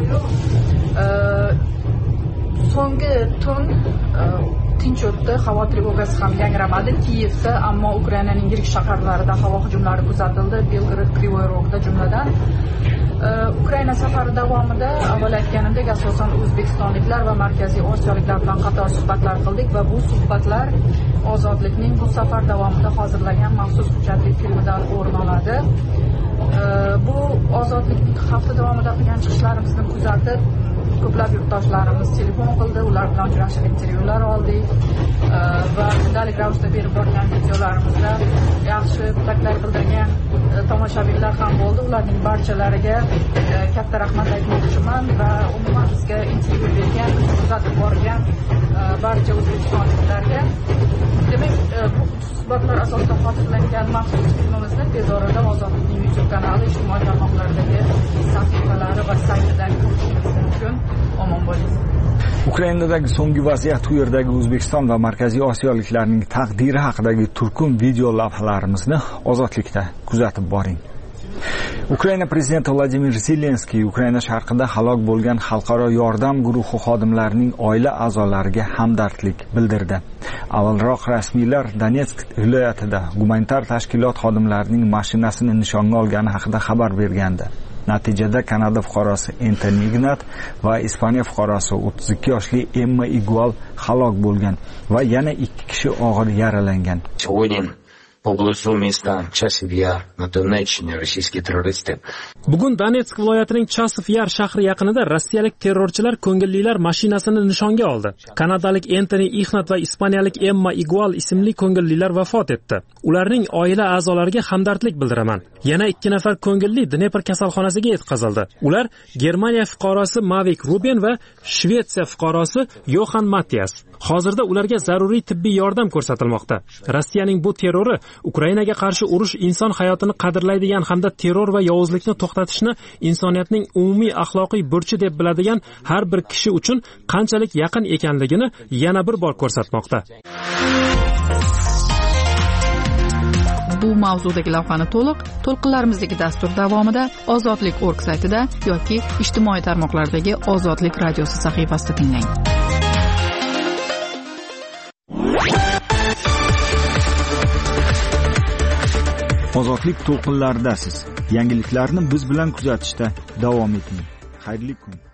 So'nggi tun tinch o'tdi, havo trevogasi ham yangramadi Kiyevda, ammo Ukrainaning yirik shaharlarida havo hujumlari kuzatildi, Belgorod, Krivoy Rogda jumladan. Ukraina safari davomida avval aytganimdek asosan o'zbekistonliklar va markaziy osiyoliklar bilan qator suhbatlar qildik va bu suhbatlar Ozodlikning bu safar davomida hozirlagan maxsus hujjatli filmidan o'rin oladi. Bu Ozodlikning hafta davomida qilgan chiqishlarimizni kuzatib, ko'plab yurtdoshlarimiz telefon qildi, ular bilan uchrashib intervyular oldik va kundalik ravishda berib borgan videolarimizda yaxshi taklif bildirgan tomoshabinlar ham bo'ldi. Ularning barchalariga katta rahmat aytmoqchiman va umuman bizga intervyu bergan, kuzatib borgan barcha o'zbekistonliklarga. Demak, bu suhbatlar asosida hozirlangan maxsus filmimizni tez orada Ozodlikning YouTube kanali, ijtimoiy tarmoqlardagi sahifalari va saytidan ko'rishingizni mumkin. Omon bo'ling. Ukrainadagi so'nggi vaziyat, u yerdagi O'zbekiston va Markaziy Osiyoliklarning taqdiri haqidagi turkum video lavhalarimizni Ozodlikda kuzatib boring. Ukraina prezidenti Vladimir Zelenskiy Ukraina sharqida halok bo'lgan xalqaro yordam guruhi xodimlarining oila a'zolariga hamdardlik bildirdi. Avvalroq rasmiylar Donetsk viloyatida gumanitar tashkilot xodimlarining mashinasini nishonga olgani haqida xabar bergandi. Natijada Kanada fuqarosi Anthony Ignat va Ispaniya fuqarosi o'ttiz ikki yoshli Emma Igual halok bo'lgan va yana ikki kishi og'ir yaralangan. Поблизу места Часов Яр на Донеччине российские террористы. Bugun Donetsk viloyatining Chasov Yar shahri yaqinida rossiyalik terrorchilar ko'ngillilar mashinasini nishonga oldi. Kanadalik Anthony Ignat va ispaniyalik Emma Igual ismli ko'ngillilar vafot etdi. Ularning oila a'zolariga hamdardlik bildiraman. Yana ikki nafar ko'ngilli Dnepr kasalxonasiga yetkazildi. Ular Germaniya fuqarosi Mavik Ruben va Shvetsiya fuqarosi Johan Mattias. Hozirda ularga zaruriy tibbiy yordam ko'rsatilmoqda. Rossiyaning bu terrori Ukrainaga qarshi urush inson hayotini qadrlaydigan hamda terror va yovuzlikni to'xtatishni insoniyatning umumiy axloqiy burchi deb biladigan har bir kishi uchun qanchalik yaqin ekanligini yana bir bor ko'rsatmoqda. Bu mavzudagi lavhani to'liq to'lqinlarimizdagi dastur davomida ozodlik nokta org saytida yoki ijtimoiy tarmoqlardagi Ozodlik radiosi sahifasida tinglang. Ozodlik to'lqinlaridasiz. Yangiliklarni biz bilan kuzatishda davom eting. Xayrli kun.